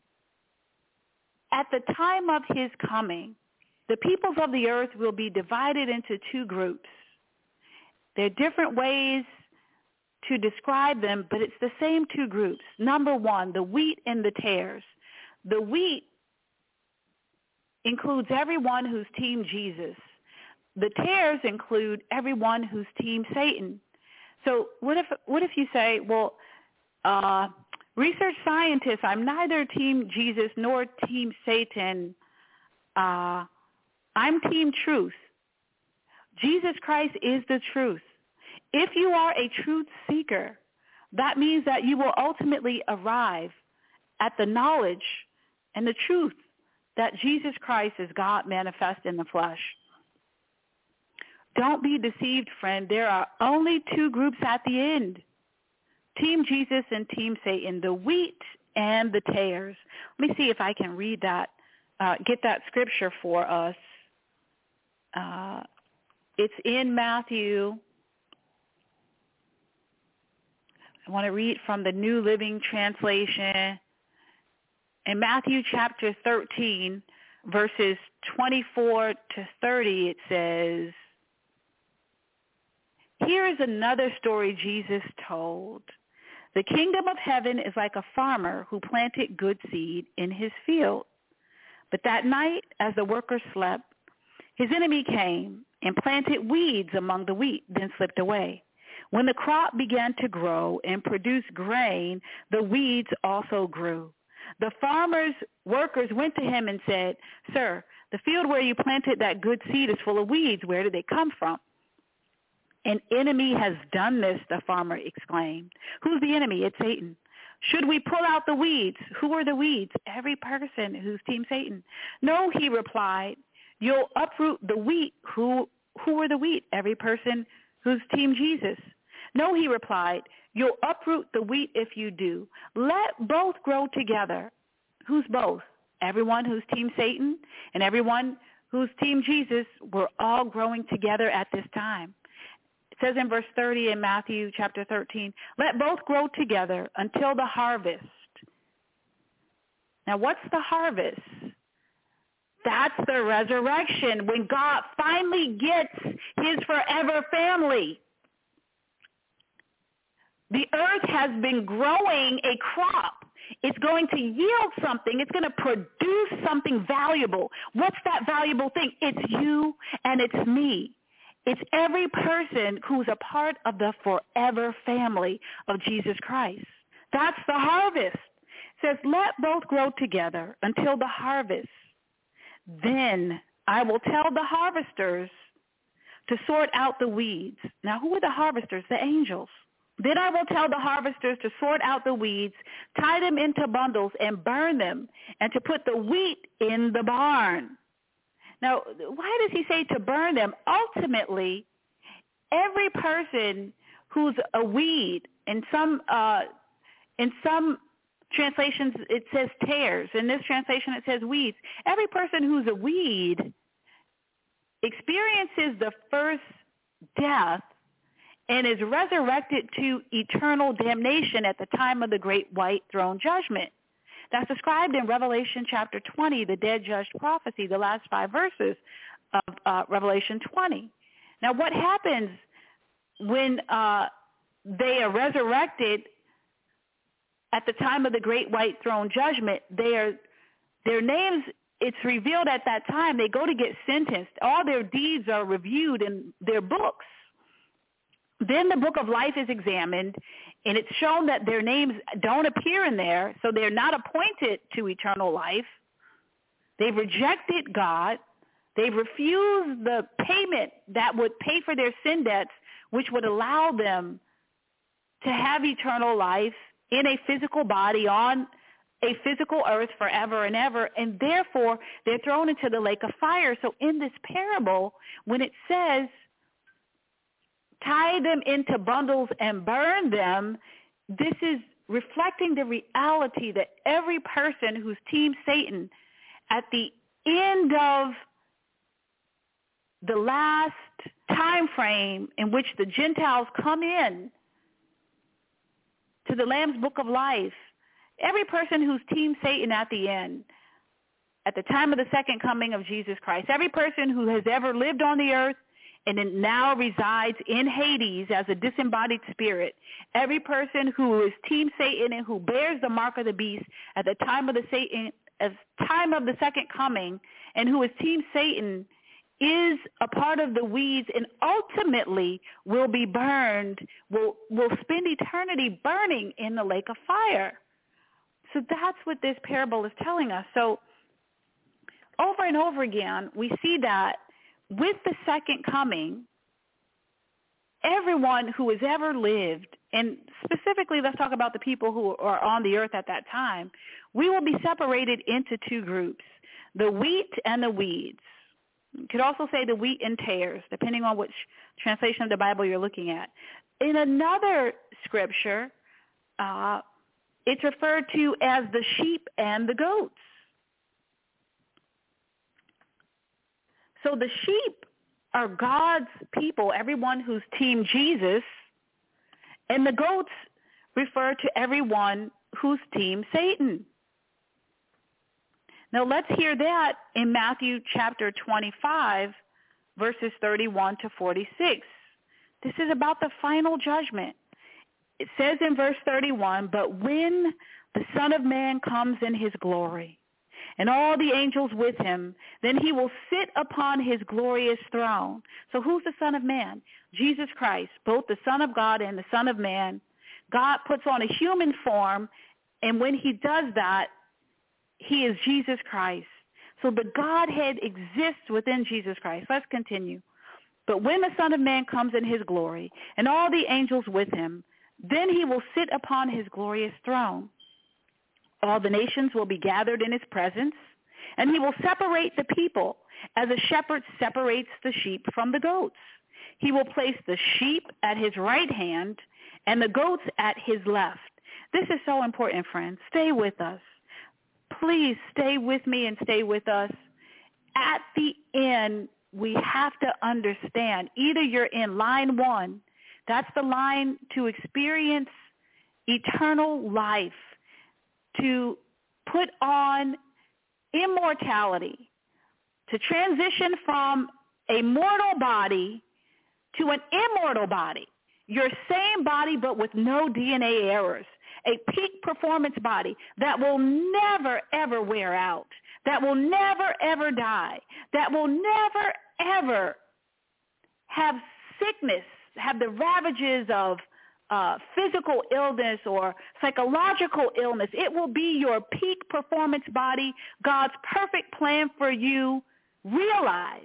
Speaker 1: at the time of his coming, the peoples of the earth will be divided into two groups. There are different ways to describe them, but it's the same two groups. Number one, the wheat and the tares. The wheat includes everyone who's team Jesus. The tares include everyone who's team Satan. So what if what if you say, well, uh, research scientists, I'm neither team Jesus nor team Satan. Uh, I'm team truth. Jesus Christ is the truth. If you are a truth seeker, that means that you will ultimately arrive at the knowledge and the truth that Jesus Christ is God manifest in the flesh. Don't be deceived, friend. There are only two groups at the end, Team Jesus and Team Satan, the wheat and the tares. Let me see if I can read that, uh, get that scripture for us. Uh, it's in Matthew. I want to read from the New Living Translation. In Matthew chapter thirteen, verses twenty-four to thirty, it says, "Here is another story Jesus told. The kingdom of heaven is like a farmer who planted good seed in his field. But that night, as the workers slept, his enemy came and planted weeds among the wheat, then slipped away. When the crop began to grow and produce grain, the weeds also grew. The farmer's workers went to him and said, 'Sir, the field where you planted that good seed is full of weeds. Where did they come from?' 'An enemy has done this,' the farmer exclaimed. 'Who's the enemy?' 'It's Satan.' 'Should we pull out the weeds?' 'Who are the weeds?' 'Every person who's team Satan.' 'No,' he replied. 'You'll uproot the wheat.' 'Who who are the wheat?' 'Every person who's team Jesus.' 'No,' he replied. 'You'll uproot the wheat if you do. Let both grow together.' 'Who's both?' 'Everyone who's team Satan and everyone who's team Jesus. We're all growing together at this time." It says in verse thirty in Matthew chapter thirteen, "Let both grow together until the harvest." Now, what's the harvest? That's the resurrection, when God finally gets his forever family. The earth has been growing a crop. It's going to yield something. It's going to produce something valuable. What's that valuable thing? It's you and it's me. It's every person who's a part of the forever family of Jesus Christ. That's the harvest. It says, let both grow together until the harvest. Then I will tell the harvesters to sort out the weeds. Now, who are the harvesters? The angels. Then I will tell the harvesters to sort out the weeds, tie them into bundles, and burn them, and to put the wheat in the barn. Now, why does he say to burn them? Ultimately, every person who's a weed, in some uh, in some translations it says tares. In this translation it says weeds. Every person who's a weed experiences the first death and is resurrected to eternal damnation at the time of the great white throne judgment. That's described in Revelation chapter twenty, the dead judged prophecy, the last five verses of uh, Revelation twenty. Now, what happens when uh, they are resurrected at the time of the great white throne judgment? They are, their names, it's revealed at that time. They go to get sentenced. All their deeds are reviewed in their books. Then the book of life is examined, and it's shown that their names don't appear in there, so they're not appointed to eternal life. They've rejected God. They've refused the payment that would pay for their sin debts, which would allow them to have eternal life in a physical body on a physical earth forever and ever, and therefore they're thrown into the lake of fire. So in this parable, when it says, tie them into bundles and burn them, this is reflecting the reality that every person who's Team Satan at the end of the last time frame in which the Gentiles come in to the Lamb's Book of Life, every person who's Team Satan at the end, at the time of the second coming of Jesus Christ, every person who has ever lived on the earth and it now resides in Hades as a disembodied spirit, every person who is Team Satan and who bears the mark of the beast at the time of the Satan, at time of the second coming, and who is Team Satan, is a part of the weeds and ultimately will be burned, will will spend eternity burning in the lake of fire. So that's what this parable is telling us. So over and over again, we see that with the second coming, everyone who has ever lived, and specifically let's talk about the people who are on the earth at that time, we will be separated into two groups, the wheat and the weeds. You could also say the wheat and tares, depending on which translation of the Bible you're looking at. In another scripture, uh, it's referred to as the sheep and the goats. So the sheep are God's people, everyone who's Team Jesus, and the goats refer to everyone who's Team Satan. Now let's hear that in Matthew chapter twenty-five, verses thirty-one to forty-six. This is about the final judgment. It says in verse thirty-one, but when the Son of Man comes in his glory, and all the angels with him, then he will sit upon his glorious throne. So who's the Son of Man? Jesus Christ, both the Son of God and the Son of Man. God puts on a human form, and when he does that, he is Jesus Christ. So the Godhead exists within Jesus Christ. Let's continue. But when the Son of Man comes in his glory, and all the angels with him, then he will sit upon his glorious throne. All the nations will be gathered in his presence, and he will separate the people as a shepherd separates the sheep from the goats. He will place the sheep at his right hand and the goats at his left. This is so important, friends. Stay with us. Please stay with me and stay with us. At the end, we have to understand, either you're in line one, that's the line to experience eternal life, to put on immortality, to transition from a mortal body to an immortal body, your same body but with no D N A errors, a peak performance body that will never, ever wear out, that will never, ever die, that will never, ever have sickness, have the ravages of uh, physical illness or psychological illness. It will be your peak performance body, God's perfect plan for you realized.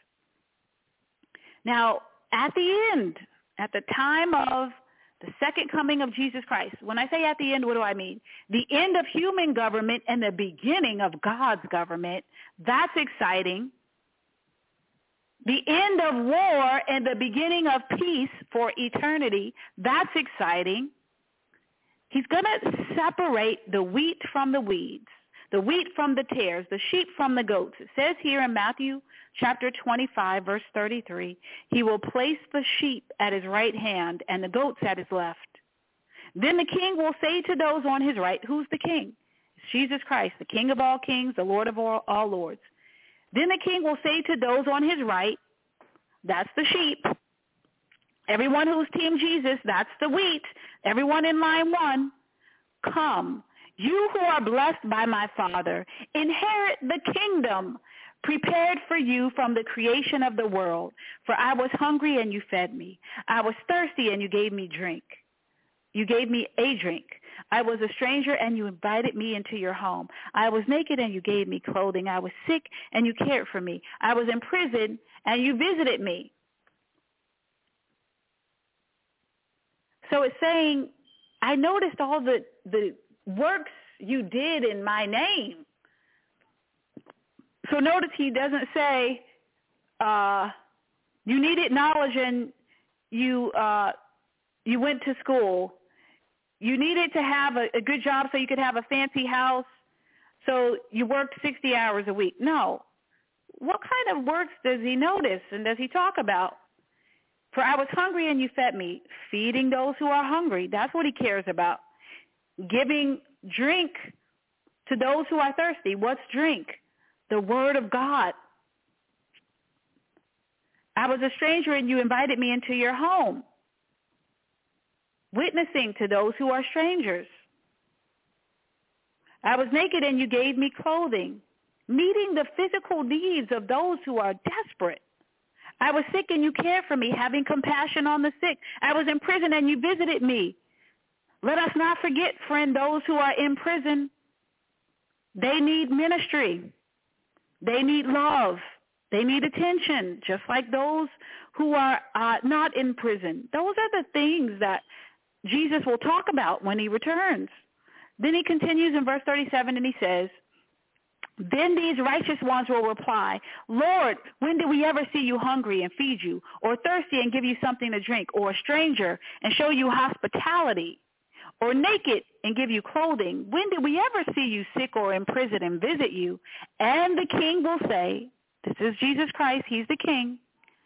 Speaker 1: Now, at the end, at the time of the second coming of Jesus Christ, when I say at the end, what do I mean? The end of human government and the beginning of God's government. That's exciting. The end of war and the beginning of peace for eternity. That's exciting. He's going to separate the wheat from the weeds, the wheat from the tares, the sheep from the goats. It says here in Matthew chapter twenty-five, verse thirty-three, he will place the sheep at his right hand and the goats at his left. Then the king will say to those on his right, who's the king? It's Jesus Christ, the King of all kings, the Lord of all, all lords. Then the king will say to those on his right, that's the sheep. Everyone who's Team Jesus, that's the wheat. Everyone in line one, come, you who are blessed by my Father, inherit the kingdom prepared for you from the creation of the world. For I was hungry and you fed me. I was thirsty and you gave me drink. You gave me a drink. I was a stranger and you invited me into your home. I was naked and you gave me clothing. I was sick and you cared for me. I was in prison and you visited me. So it's saying, I noticed all the, the works you did in my name. So notice he doesn't say uh, you needed knowledge and you uh, you went to school. You needed to have a, a good job so you could have a fancy house, so you worked sixty hours a week. No. What kind of works does he notice and does he talk about? For I was hungry and you fed me, feeding those who are hungry. That's what he cares about. Giving drink to those who are thirsty. What's drink? The word of God. I was a stranger and you invited me into your home. Witnessing to those who are strangers. I was naked and you gave me clothing. Meeting the physical needs of those who are desperate. I was sick and you cared for me, having compassion on the sick. I was in prison and you visited me. Let us not forget, friend, those who are in prison. They need ministry. They need love. They need attention, just like those who are uh, not in prison. Those are the things that Jesus will talk about when he returns. Then he continues in verse thirty-seven and he says, then these righteous ones will reply, Lord, when did we ever see you hungry and feed you, or thirsty and give you something to drink, or a stranger and show you hospitality, or naked and give you clothing? When did we ever see you sick or in prison and visit you? And the king will say, this is Jesus Christ, he's the king.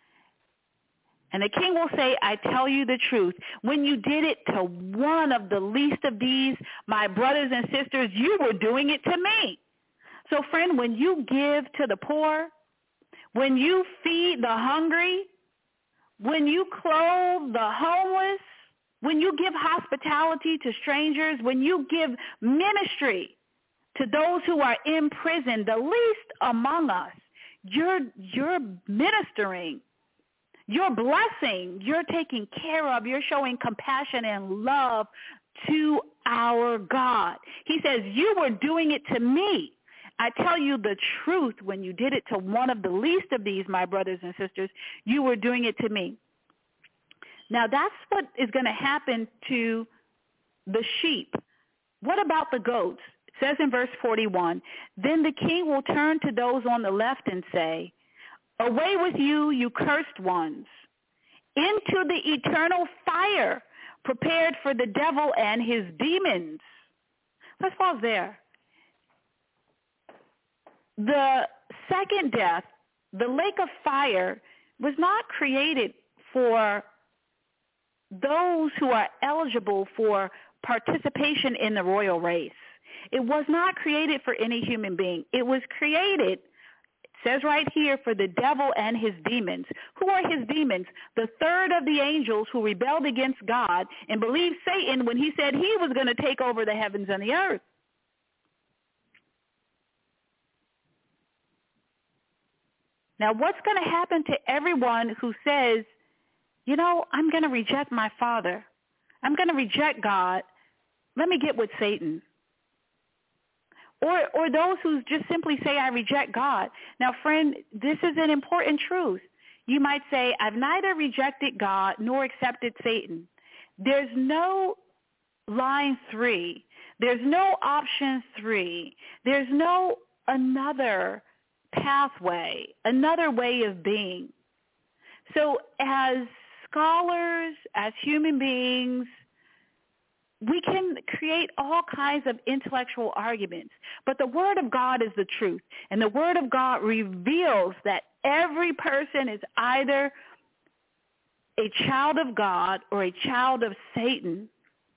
Speaker 1: And the king will say, I tell you the truth. When you did it to one of the least of these, my brothers and sisters, you were doing it to me. So, friend, when you give to the poor, when you feed the hungry, when you clothe the homeless, when you give hospitality to strangers, when you give ministry to those who are in prison, the least among us, you're you're ministering, you're blessing, you're taking care of, you're showing compassion and love to our God. He says, you were doing it to me. I tell you the truth, when you did it to one of the least of these, my brothers and sisters, you were doing it to me. Now, that's what is going to happen to the sheep. What about the goats? It says in verse forty-one, then the king will turn to those on the left and say, away with you, you cursed ones, into the eternal fire prepared for the devil and his demons. Let's pause there. The second death, the lake of fire, was not created for those who are eligible for participation in the royal race. It was not created for any human being. It was created, it says right here, for the devil and his demons. Who are his demons? The third of the angels who rebelled against God and believed Satan when he said he was going to take over the heavens and the earth. Now, what's going to happen to everyone who says, you know, I'm going to reject my Father. I'm going to reject God. Let me get with Satan. Or or those who just simply say, I reject God. Now, friend, this is an important truth. You might say, I've neither rejected God nor accepted Satan. There's no line three. There's no option three. There's no another pathway, another way of being. So as scholars, as human beings, we can create all kinds of intellectual arguments, but the Word of God is the truth, and the Word of God reveals that every person is either a child of God or a child of Satan.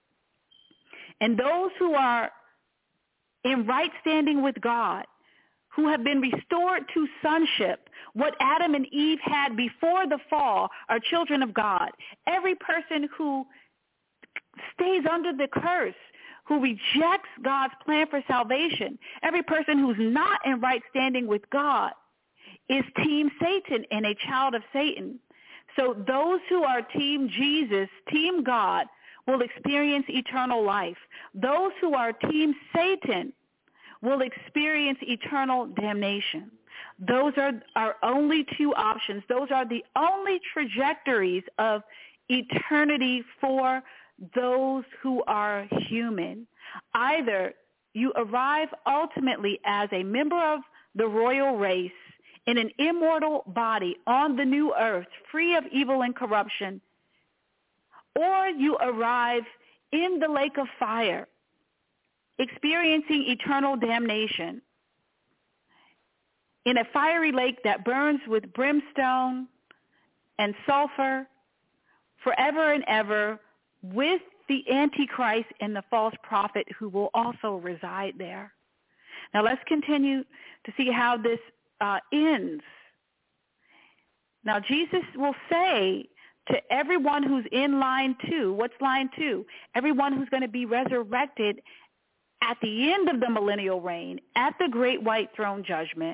Speaker 1: And those who are in right standing with God, who have been restored to sonship, what Adam and Eve had before the fall, are children of God. Every person who stays under the curse, who rejects God's plan for salvation, every person who's not in right standing with God is Team Satan and a child of Satan. So those who are Team Jesus, Team God, will experience eternal life. Those who are Team Satan will experience eternal damnation. Those are our only two options. Those are the only trajectories of eternity for those who are human. Either you arrive ultimately as a member of the royal race in an immortal body on the new earth, free of evil and corruption, or you arrive in the lake of fire, experiencing eternal damnation in a fiery lake that burns with brimstone and sulfur forever and ever, with the Antichrist and the false prophet who will also reside there. Now let's continue to see how this uh, ends. Now Jesus will say to everyone who's in line two, what's line two? Everyone who's going to be resurrected at the end of the millennial reign, at the great white throne judgment.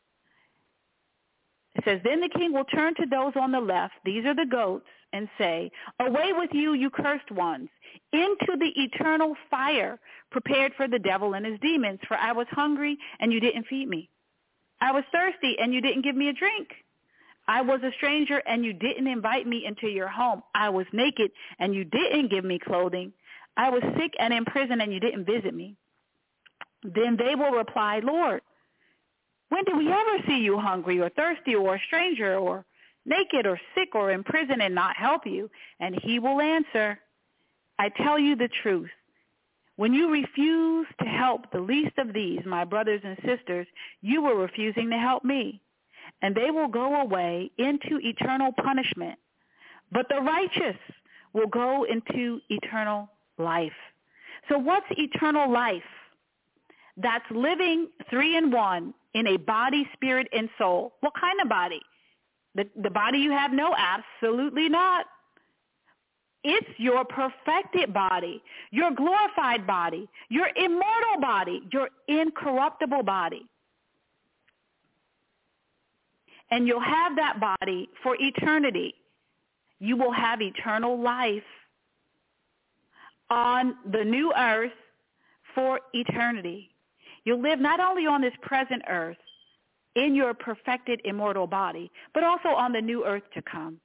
Speaker 1: It says, then the king will turn to those on the left, these are the goats, and say, away with you, you cursed ones, into the eternal fire prepared for the devil and his demons. For I was hungry, and you didn't feed me. I was thirsty, and you didn't give me a drink. I was a stranger, and you didn't invite me into your home. I was naked, and you didn't give me clothing. I was sick and in prison, and you didn't visit me. Then they will reply, Lord, when did we ever see you hungry or thirsty or a stranger or naked or sick or in prison and not help you? And he will answer, I tell you the truth. When you refuse to help the least of these, my brothers and sisters, you were refusing to help me. And they will go away into eternal punishment. But the righteous will go into eternal life. So what's eternal life? That's living three in one in a body, spirit, and soul. What kind of body? The, the body you have? No, absolutely not. It's your perfected body, your glorified body, your immortal body, your incorruptible body. And you'll have that body for eternity. You will have eternal life on the new earth for eternity. You'll live not only on this present earth in your perfected immortal body, but also on the new earth to come.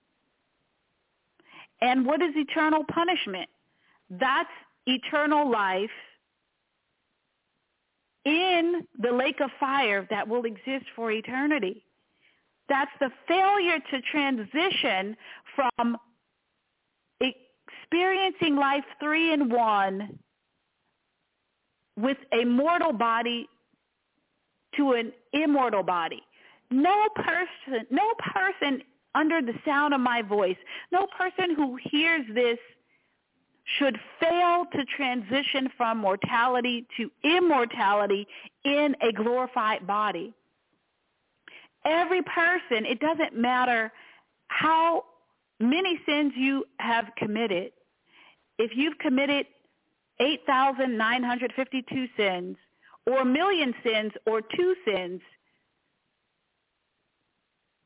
Speaker 1: And what is eternal punishment? That's eternal life in the lake of fire that will exist for eternity. That's the failure to transition from experiencing life three in one with a mortal body to an immortal body. No person, no person under the sound of my voice, no person who hears this should fail to transition from mortality to immortality in a glorified body. Every person, it doesn't matter how many sins you have committed. If you've committed eight thousand nine hundred fifty-two sins, or a million sins, or two sins,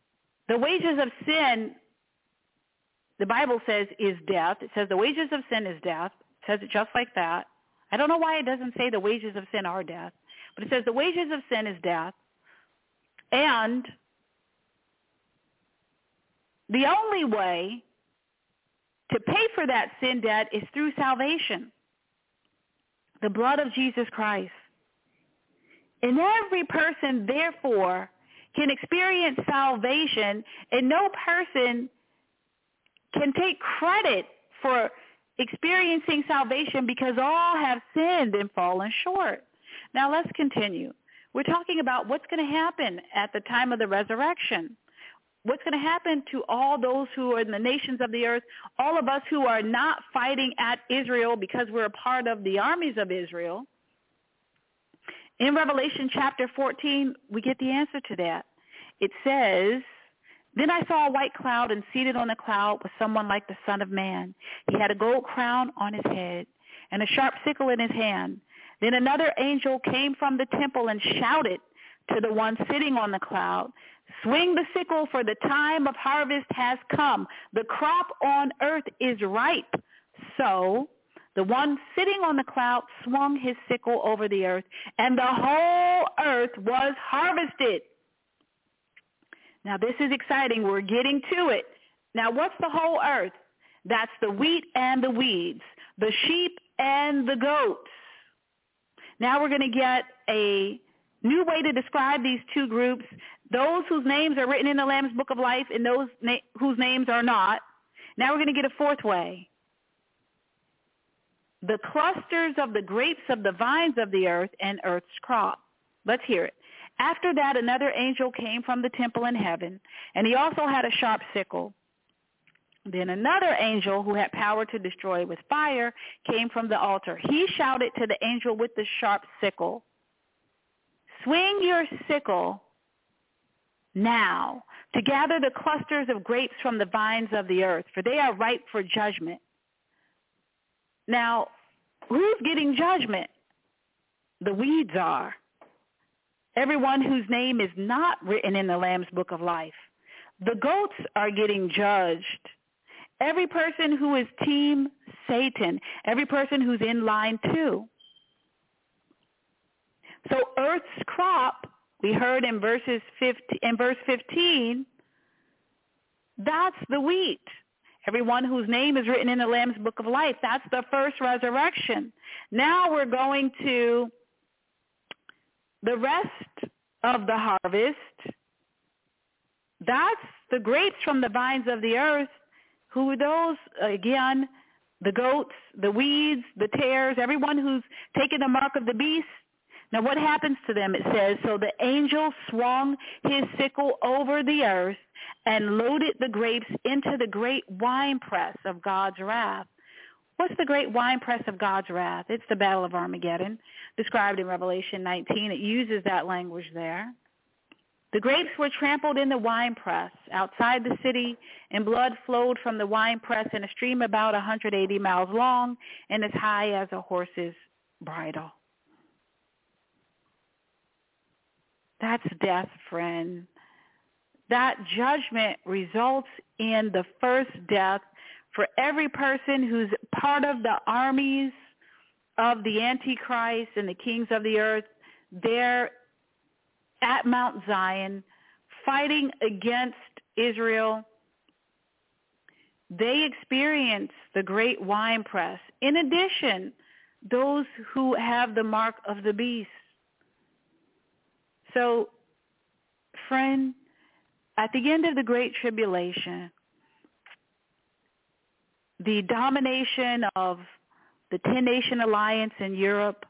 Speaker 1: The wages of sin, the Bible says, is death. It says the wages of sin is death. It says it just like that. I don't know why it doesn't say the wages of sin are death, but it says the wages of sin is death. And the only way to pay for that sin debt is through salvation, the blood of Jesus Christ. And every person, therefore, can experience salvation, and no person can take credit for experiencing salvation because all have sinned and fallen short. Now let's continue. We're talking about what's going to happen at the time of the resurrection. What's going to happen to all those who are in the nations of the earth, all of us who are not fighting at Israel because we're a part of the armies of Israel. In Revelation chapter fourteen, we get the answer to that. It says, "Then I saw a white cloud, and seated on the cloud was someone like the Son of Man. He had a gold crown on his head and a sharp sickle in his hand. Then another angel came from the temple and shouted to the one sitting on the cloud, 'Swing the sickle, for the time of harvest has come. The crop on earth is ripe.' So the one sitting on the cloud swung his sickle over the earth, and the whole earth was harvested." Now, this is exciting. We're getting to it. Now, what's the whole earth? That's the wheat and the weeds, the sheep and the goats. Now we're going to get a new way to describe these two groups, those whose names are written in the Lamb's Book of Life and those na- whose names are not. Now we're going to get a fourth way. The clusters of the grapes of the vines of the earth and earth's crop. Let's hear it. After that, another angel came from the temple in heaven, and he also had a sharp sickle. Then another angel who had power to destroy with fire came from the altar. He shouted to the angel with the sharp sickle, "Swing your sickle now to gather the clusters of grapes from the vines of the earth, for they are ripe for judgment." Now, who's getting judgment? The weeds are. Everyone whose name is not written in the Lamb's Book of Life. The goats are getting judged. Every person who is team Satan, every person who's in line two. So earth's crop, we heard in verses fifteen, in verse fifteen, that's the wheat. Everyone whose name is written in the Lamb's Book of Life, that's the first resurrection. Now we're going to the rest of the harvest. That's the grapes from the vines of the earth. Who are those? Again, the goats, the weeds, the tares, everyone who's taken the mark of the beast. Now what happens to them? It says, "So the angel swung his sickle over the earth and loaded the grapes into the great winepress of God's wrath." What's the great winepress of God's wrath? It's the Battle of Armageddon, described in Revelation nineteen. It uses that language there. The grapes were trampled in the winepress outside the city, and blood flowed from the winepress in a stream about one hundred eighty miles long and as high as a horse's bridle. That's death, friend. That judgment results in the first death for every person who's part of the armies of the Antichrist and the kings of the earth. They're at Mount Zion fighting against Israel. They experience the great winepress. In addition, those who have the mark of the beast. So, friend, at the end of the Great Tribulation, the domination of the ten-nation alliance in Europe,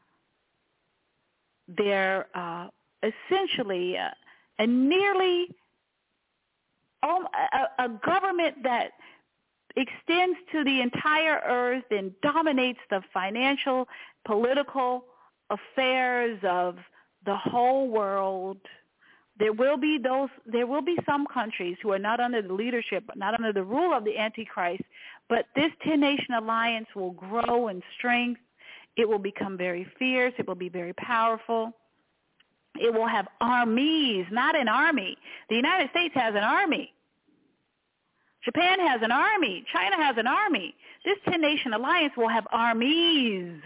Speaker 1: they're uh, essentially a, a nearly um, a, a government that extends to the entire earth and dominates the financial, political affairs of the whole world. There will be those. There will be some countries who are not under the leadership, not under the rule of the Antichrist. But this ten-nation alliance will grow in strength. It will become very fierce. It will be very powerful. It will have armies, not an army. The United States has an army. Japan has an army. China has an army. This ten-nation alliance will have armies.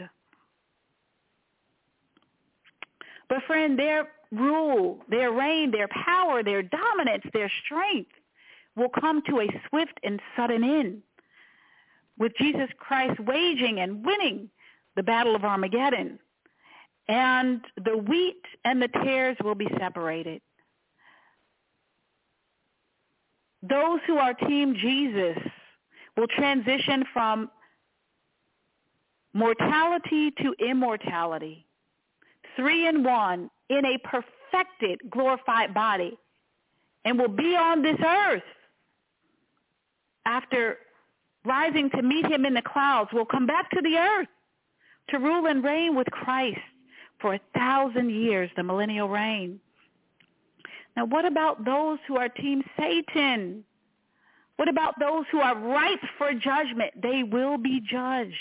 Speaker 1: But friend, their rule, their reign, their power, their dominance, their strength will come to a swift and sudden end, with Jesus Christ waging and winning the battle of Armageddon. And the wheat and the tares will be separated. Those who are Team Jesus will transition from mortality to immortality, three in one, in a perfected, glorified body, and will be on this earth after rising to meet him in the clouds, will come back to the earth to rule and reign with Christ for a thousand years, the millennial reign. Now, what about those who are Team Satan? What about those who are ripe for judgment? They will be judged.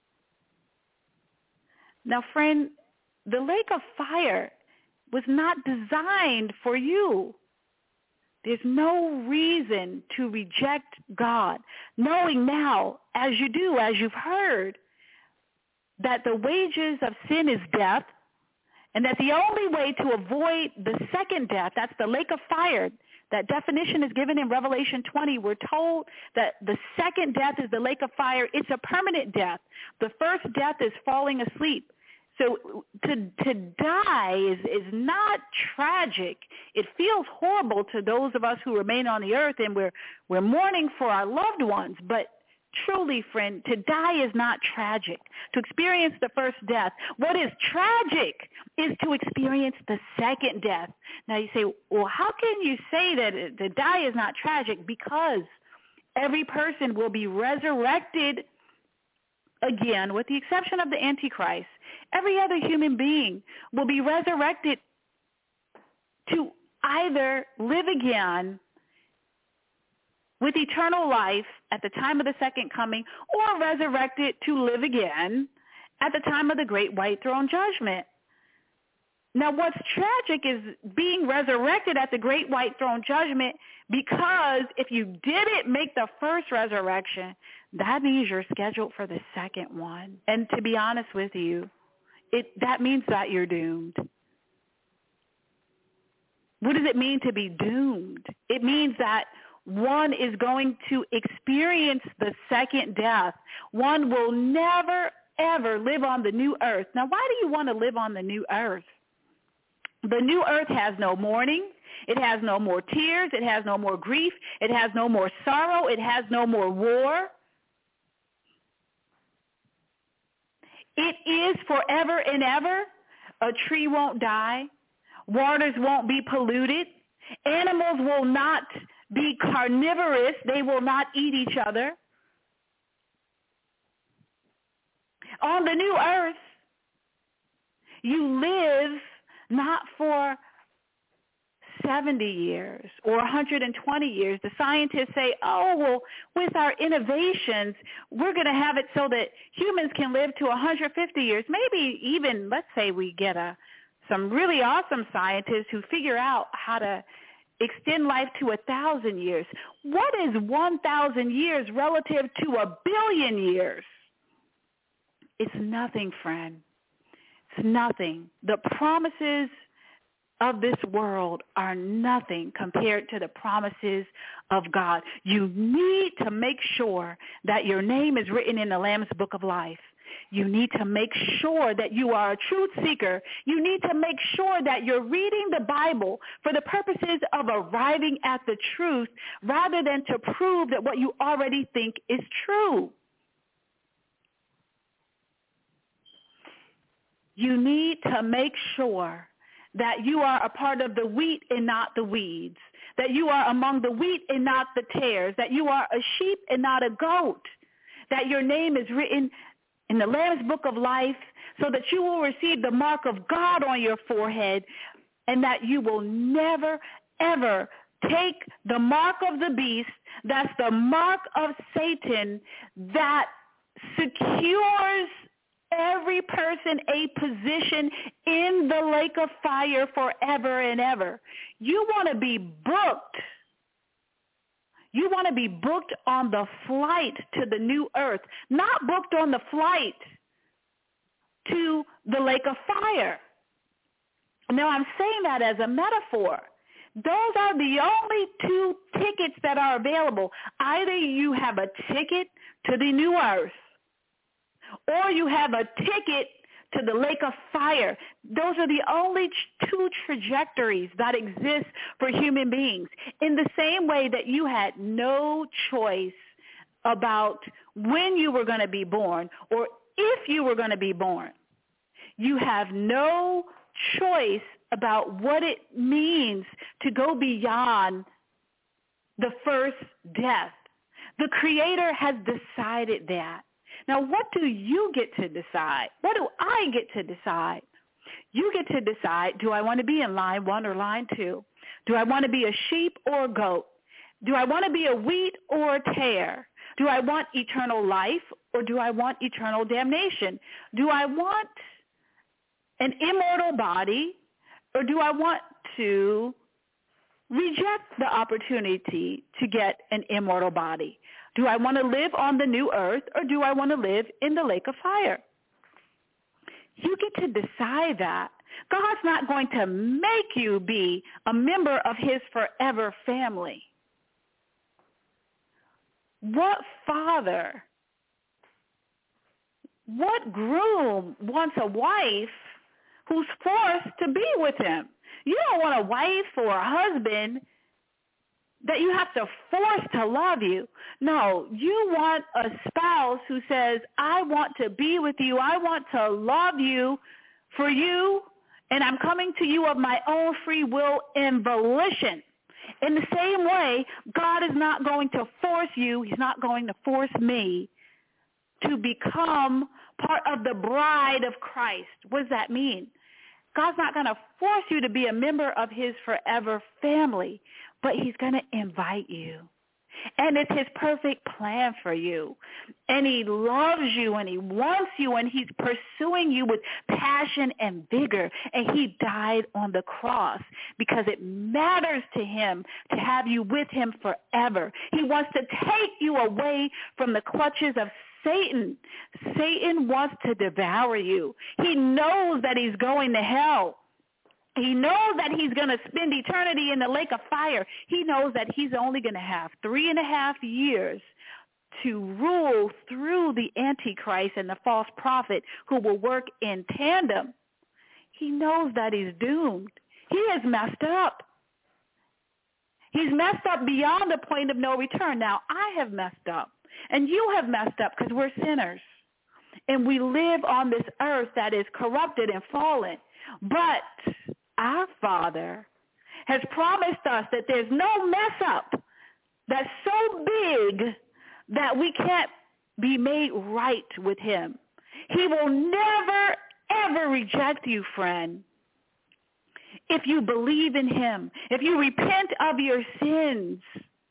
Speaker 1: Now, friend, the lake of fire was not designed for you. There's no reason to reject God, knowing now, as you do, as you've heard, that the wages of sin is death, and that the only way to avoid the second death, that's the lake of fire, that definition is given in Revelation twenty. We're told that the second death is the lake of fire. It's a permanent death. The first death is falling asleep. So to to die is, is not tragic. It feels horrible to those of us who remain on the earth, and we're we're mourning for our loved ones. But truly, friend, to die is not tragic. To experience the first death, what is tragic is to experience the second death. Now you say, well, how can you say that to die is not tragic? Because every person will be resurrected again, with the exception of the Antichrist. Every other human being will be resurrected to either live again with eternal life at the time of the second coming, or resurrected to live again at the time of the great white throne judgment. Now, what's tragic is being resurrected at the great white throne judgment, because if you didn't make the first resurrection, that means you're scheduled for the second one. And to be honest with you, it that means that you're doomed. What does it mean to be doomed? It means that one is going to experience the second death. One will never, ever live on the new earth. Now, why do you want to live on the new earth? The new earth has no mourning. It has no more tears. It has no more grief. It has no more sorrow. It has no more war. It is forever and ever. A tree won't die. Waters won't be polluted. Animals will not be carnivorous. They will not eat each other. On the new earth, you live not for seventy years or one hundred twenty years. The scientists say, oh, well, with our innovations, we're going to have it so that humans can live to one hundred fifty years. Maybe even, let's say we get a some really awesome scientists who figure out how to extend life to a thousand years. What is one thousand years relative to a billion years? It's nothing, friend. It's nothing. The promises of this world are nothing compared to the promises of God. You need to make sure that your name is written in the Lamb's Book of Life. You need to make sure that you are a truth seeker. You need to make sure that you're reading the Bible for the purposes of arriving at the truth, rather than to prove that what you already think is true. You need to make sure that you are a part of the wheat and not the weeds, that you are among the wheat and not the tares, that you are a sheep and not a goat, that your name is written in the Lamb's Book of Life, so that you will receive the mark of God on your forehead, and that you will never, ever take the mark of the beast. That's the mark of Satan that secures every person a position in in the lake of fire forever and ever. You want to be booked. You want to be booked on the flight to the new earth, not booked on the flight to the lake of fire. Now, I'm saying that as a metaphor. Those are the only two tickets that are available. Either you have a ticket to the new earth, or you have a ticket to the lake of fire. Those are the only two trajectories that exist for human beings. In the same way that you had no choice about when you were going to be born or if you were going to be born, you have no choice about what it means to go beyond the first death. The Creator has decided that. Now, what do you get to decide? What do I get to decide? You get to decide, do I want to be in line one or line two? Do I want to be a sheep or a goat? Do I want to be a wheat or a tare? Do I want eternal life or do I want eternal damnation? Do I want an immortal body or do I want to reject the opportunity to get an immortal body? Do I want to live on the new earth or do I want to live in the lake of fire? You get to decide that. God's not going to make you be a member of his forever family. What father, what groom wants a wife who's forced to be with him? You don't want a wife or a husband that you have to force to love you. No, you want a spouse who says, I want to be with you. I want to love you for you, and I'm coming to you of my own free will and volition. In the same way, God is not going to force you. He's not going to force me to become part of the bride of Christ. What does that mean? God's not going to force you to be a member of his forever family, but he's going to invite you. And it's his perfect plan for you. And he loves you and he wants you and he's pursuing you with passion and vigor. And he died on the cross because it matters to him to have you with him forever. He wants to take you away from the clutches of Satan. Satan wants to devour you. He knows that he's going to hell. He knows that he's going to spend eternity in the lake of fire. He knows that he's only going to have three and a half years to rule through the Antichrist and the false prophet who will work in tandem. He knows that he's doomed. He has messed up. He's messed up beyond the point of no return. Now, I have messed up, and you have messed up because we're sinners, and we live on this earth that is corrupted and fallen. But our Father has promised us that there's no mess up that's so big that we can't be made right with him. He will never, ever reject you, friend, if you believe in him, if you repent of your sins.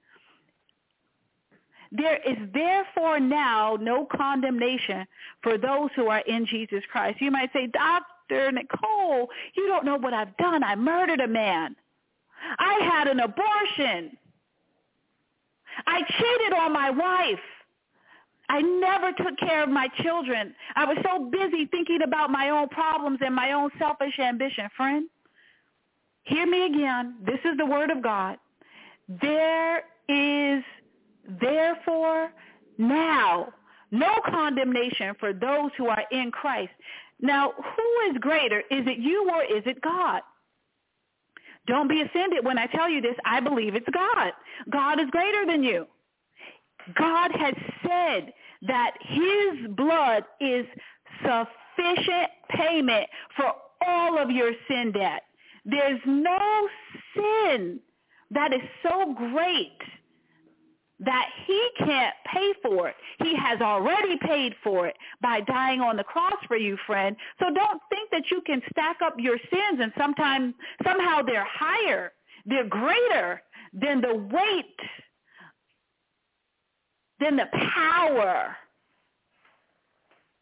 Speaker 1: There is therefore now no condemnation for those who are in Jesus Christ. You might say, Doctor Nicole, you don't know what I've done. I murdered a man. I had an abortion. I cheated on my wife. I never took care of my children. I was so busy thinking about my own problems and my own selfish ambition. Friend, hear me again. This is the word of God. There is therefore now no condemnation for those who are in Christ. Now, who is greater? Is it you or is it God? Don't be offended when I tell you this. I believe it's God. God is greater than you. God has said that his blood is sufficient payment for all of your sin debt. There's no sin that is so great that he can't pay for it. He has already paid for it by dying on the cross for you, friend. So don't think that you can stack up your sins and sometimes somehow they're higher, they're greater than the weight, than the power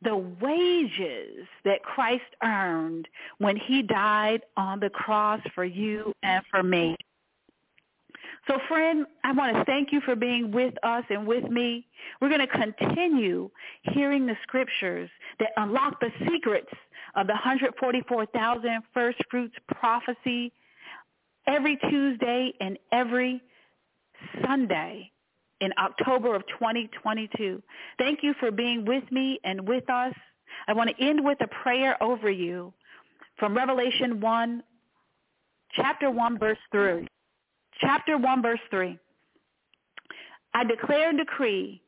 Speaker 1: the wages that Christ earned when he died on the cross for you and for me. So, friend, I want to thank you for being with us and with me. We're going to continue hearing the scriptures that unlock the secrets of the one hundred forty-four thousand first fruits prophecy every Tuesday and every Sunday in October of twenty twenty-two. Thank you for being with me and with us. I want to end with a prayer over you from Revelation one, chapter one, verse three. Chapter one, verse three. I declare and decree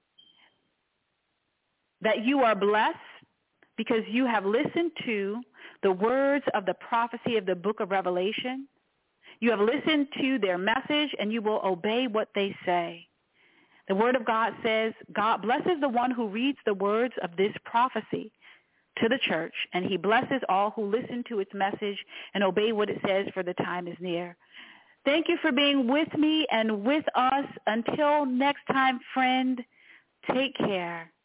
Speaker 1: that you are blessed because you have listened to the words of the prophecy of the book of Revelation. You have listened to their message, and you will obey what they say. The word of God says, God blesses the one who reads the words of this prophecy to the church, and he blesses all who listen to its message and obey what it says, for the time is near. Thank you for being with me and with us. Until next time, friend, take care.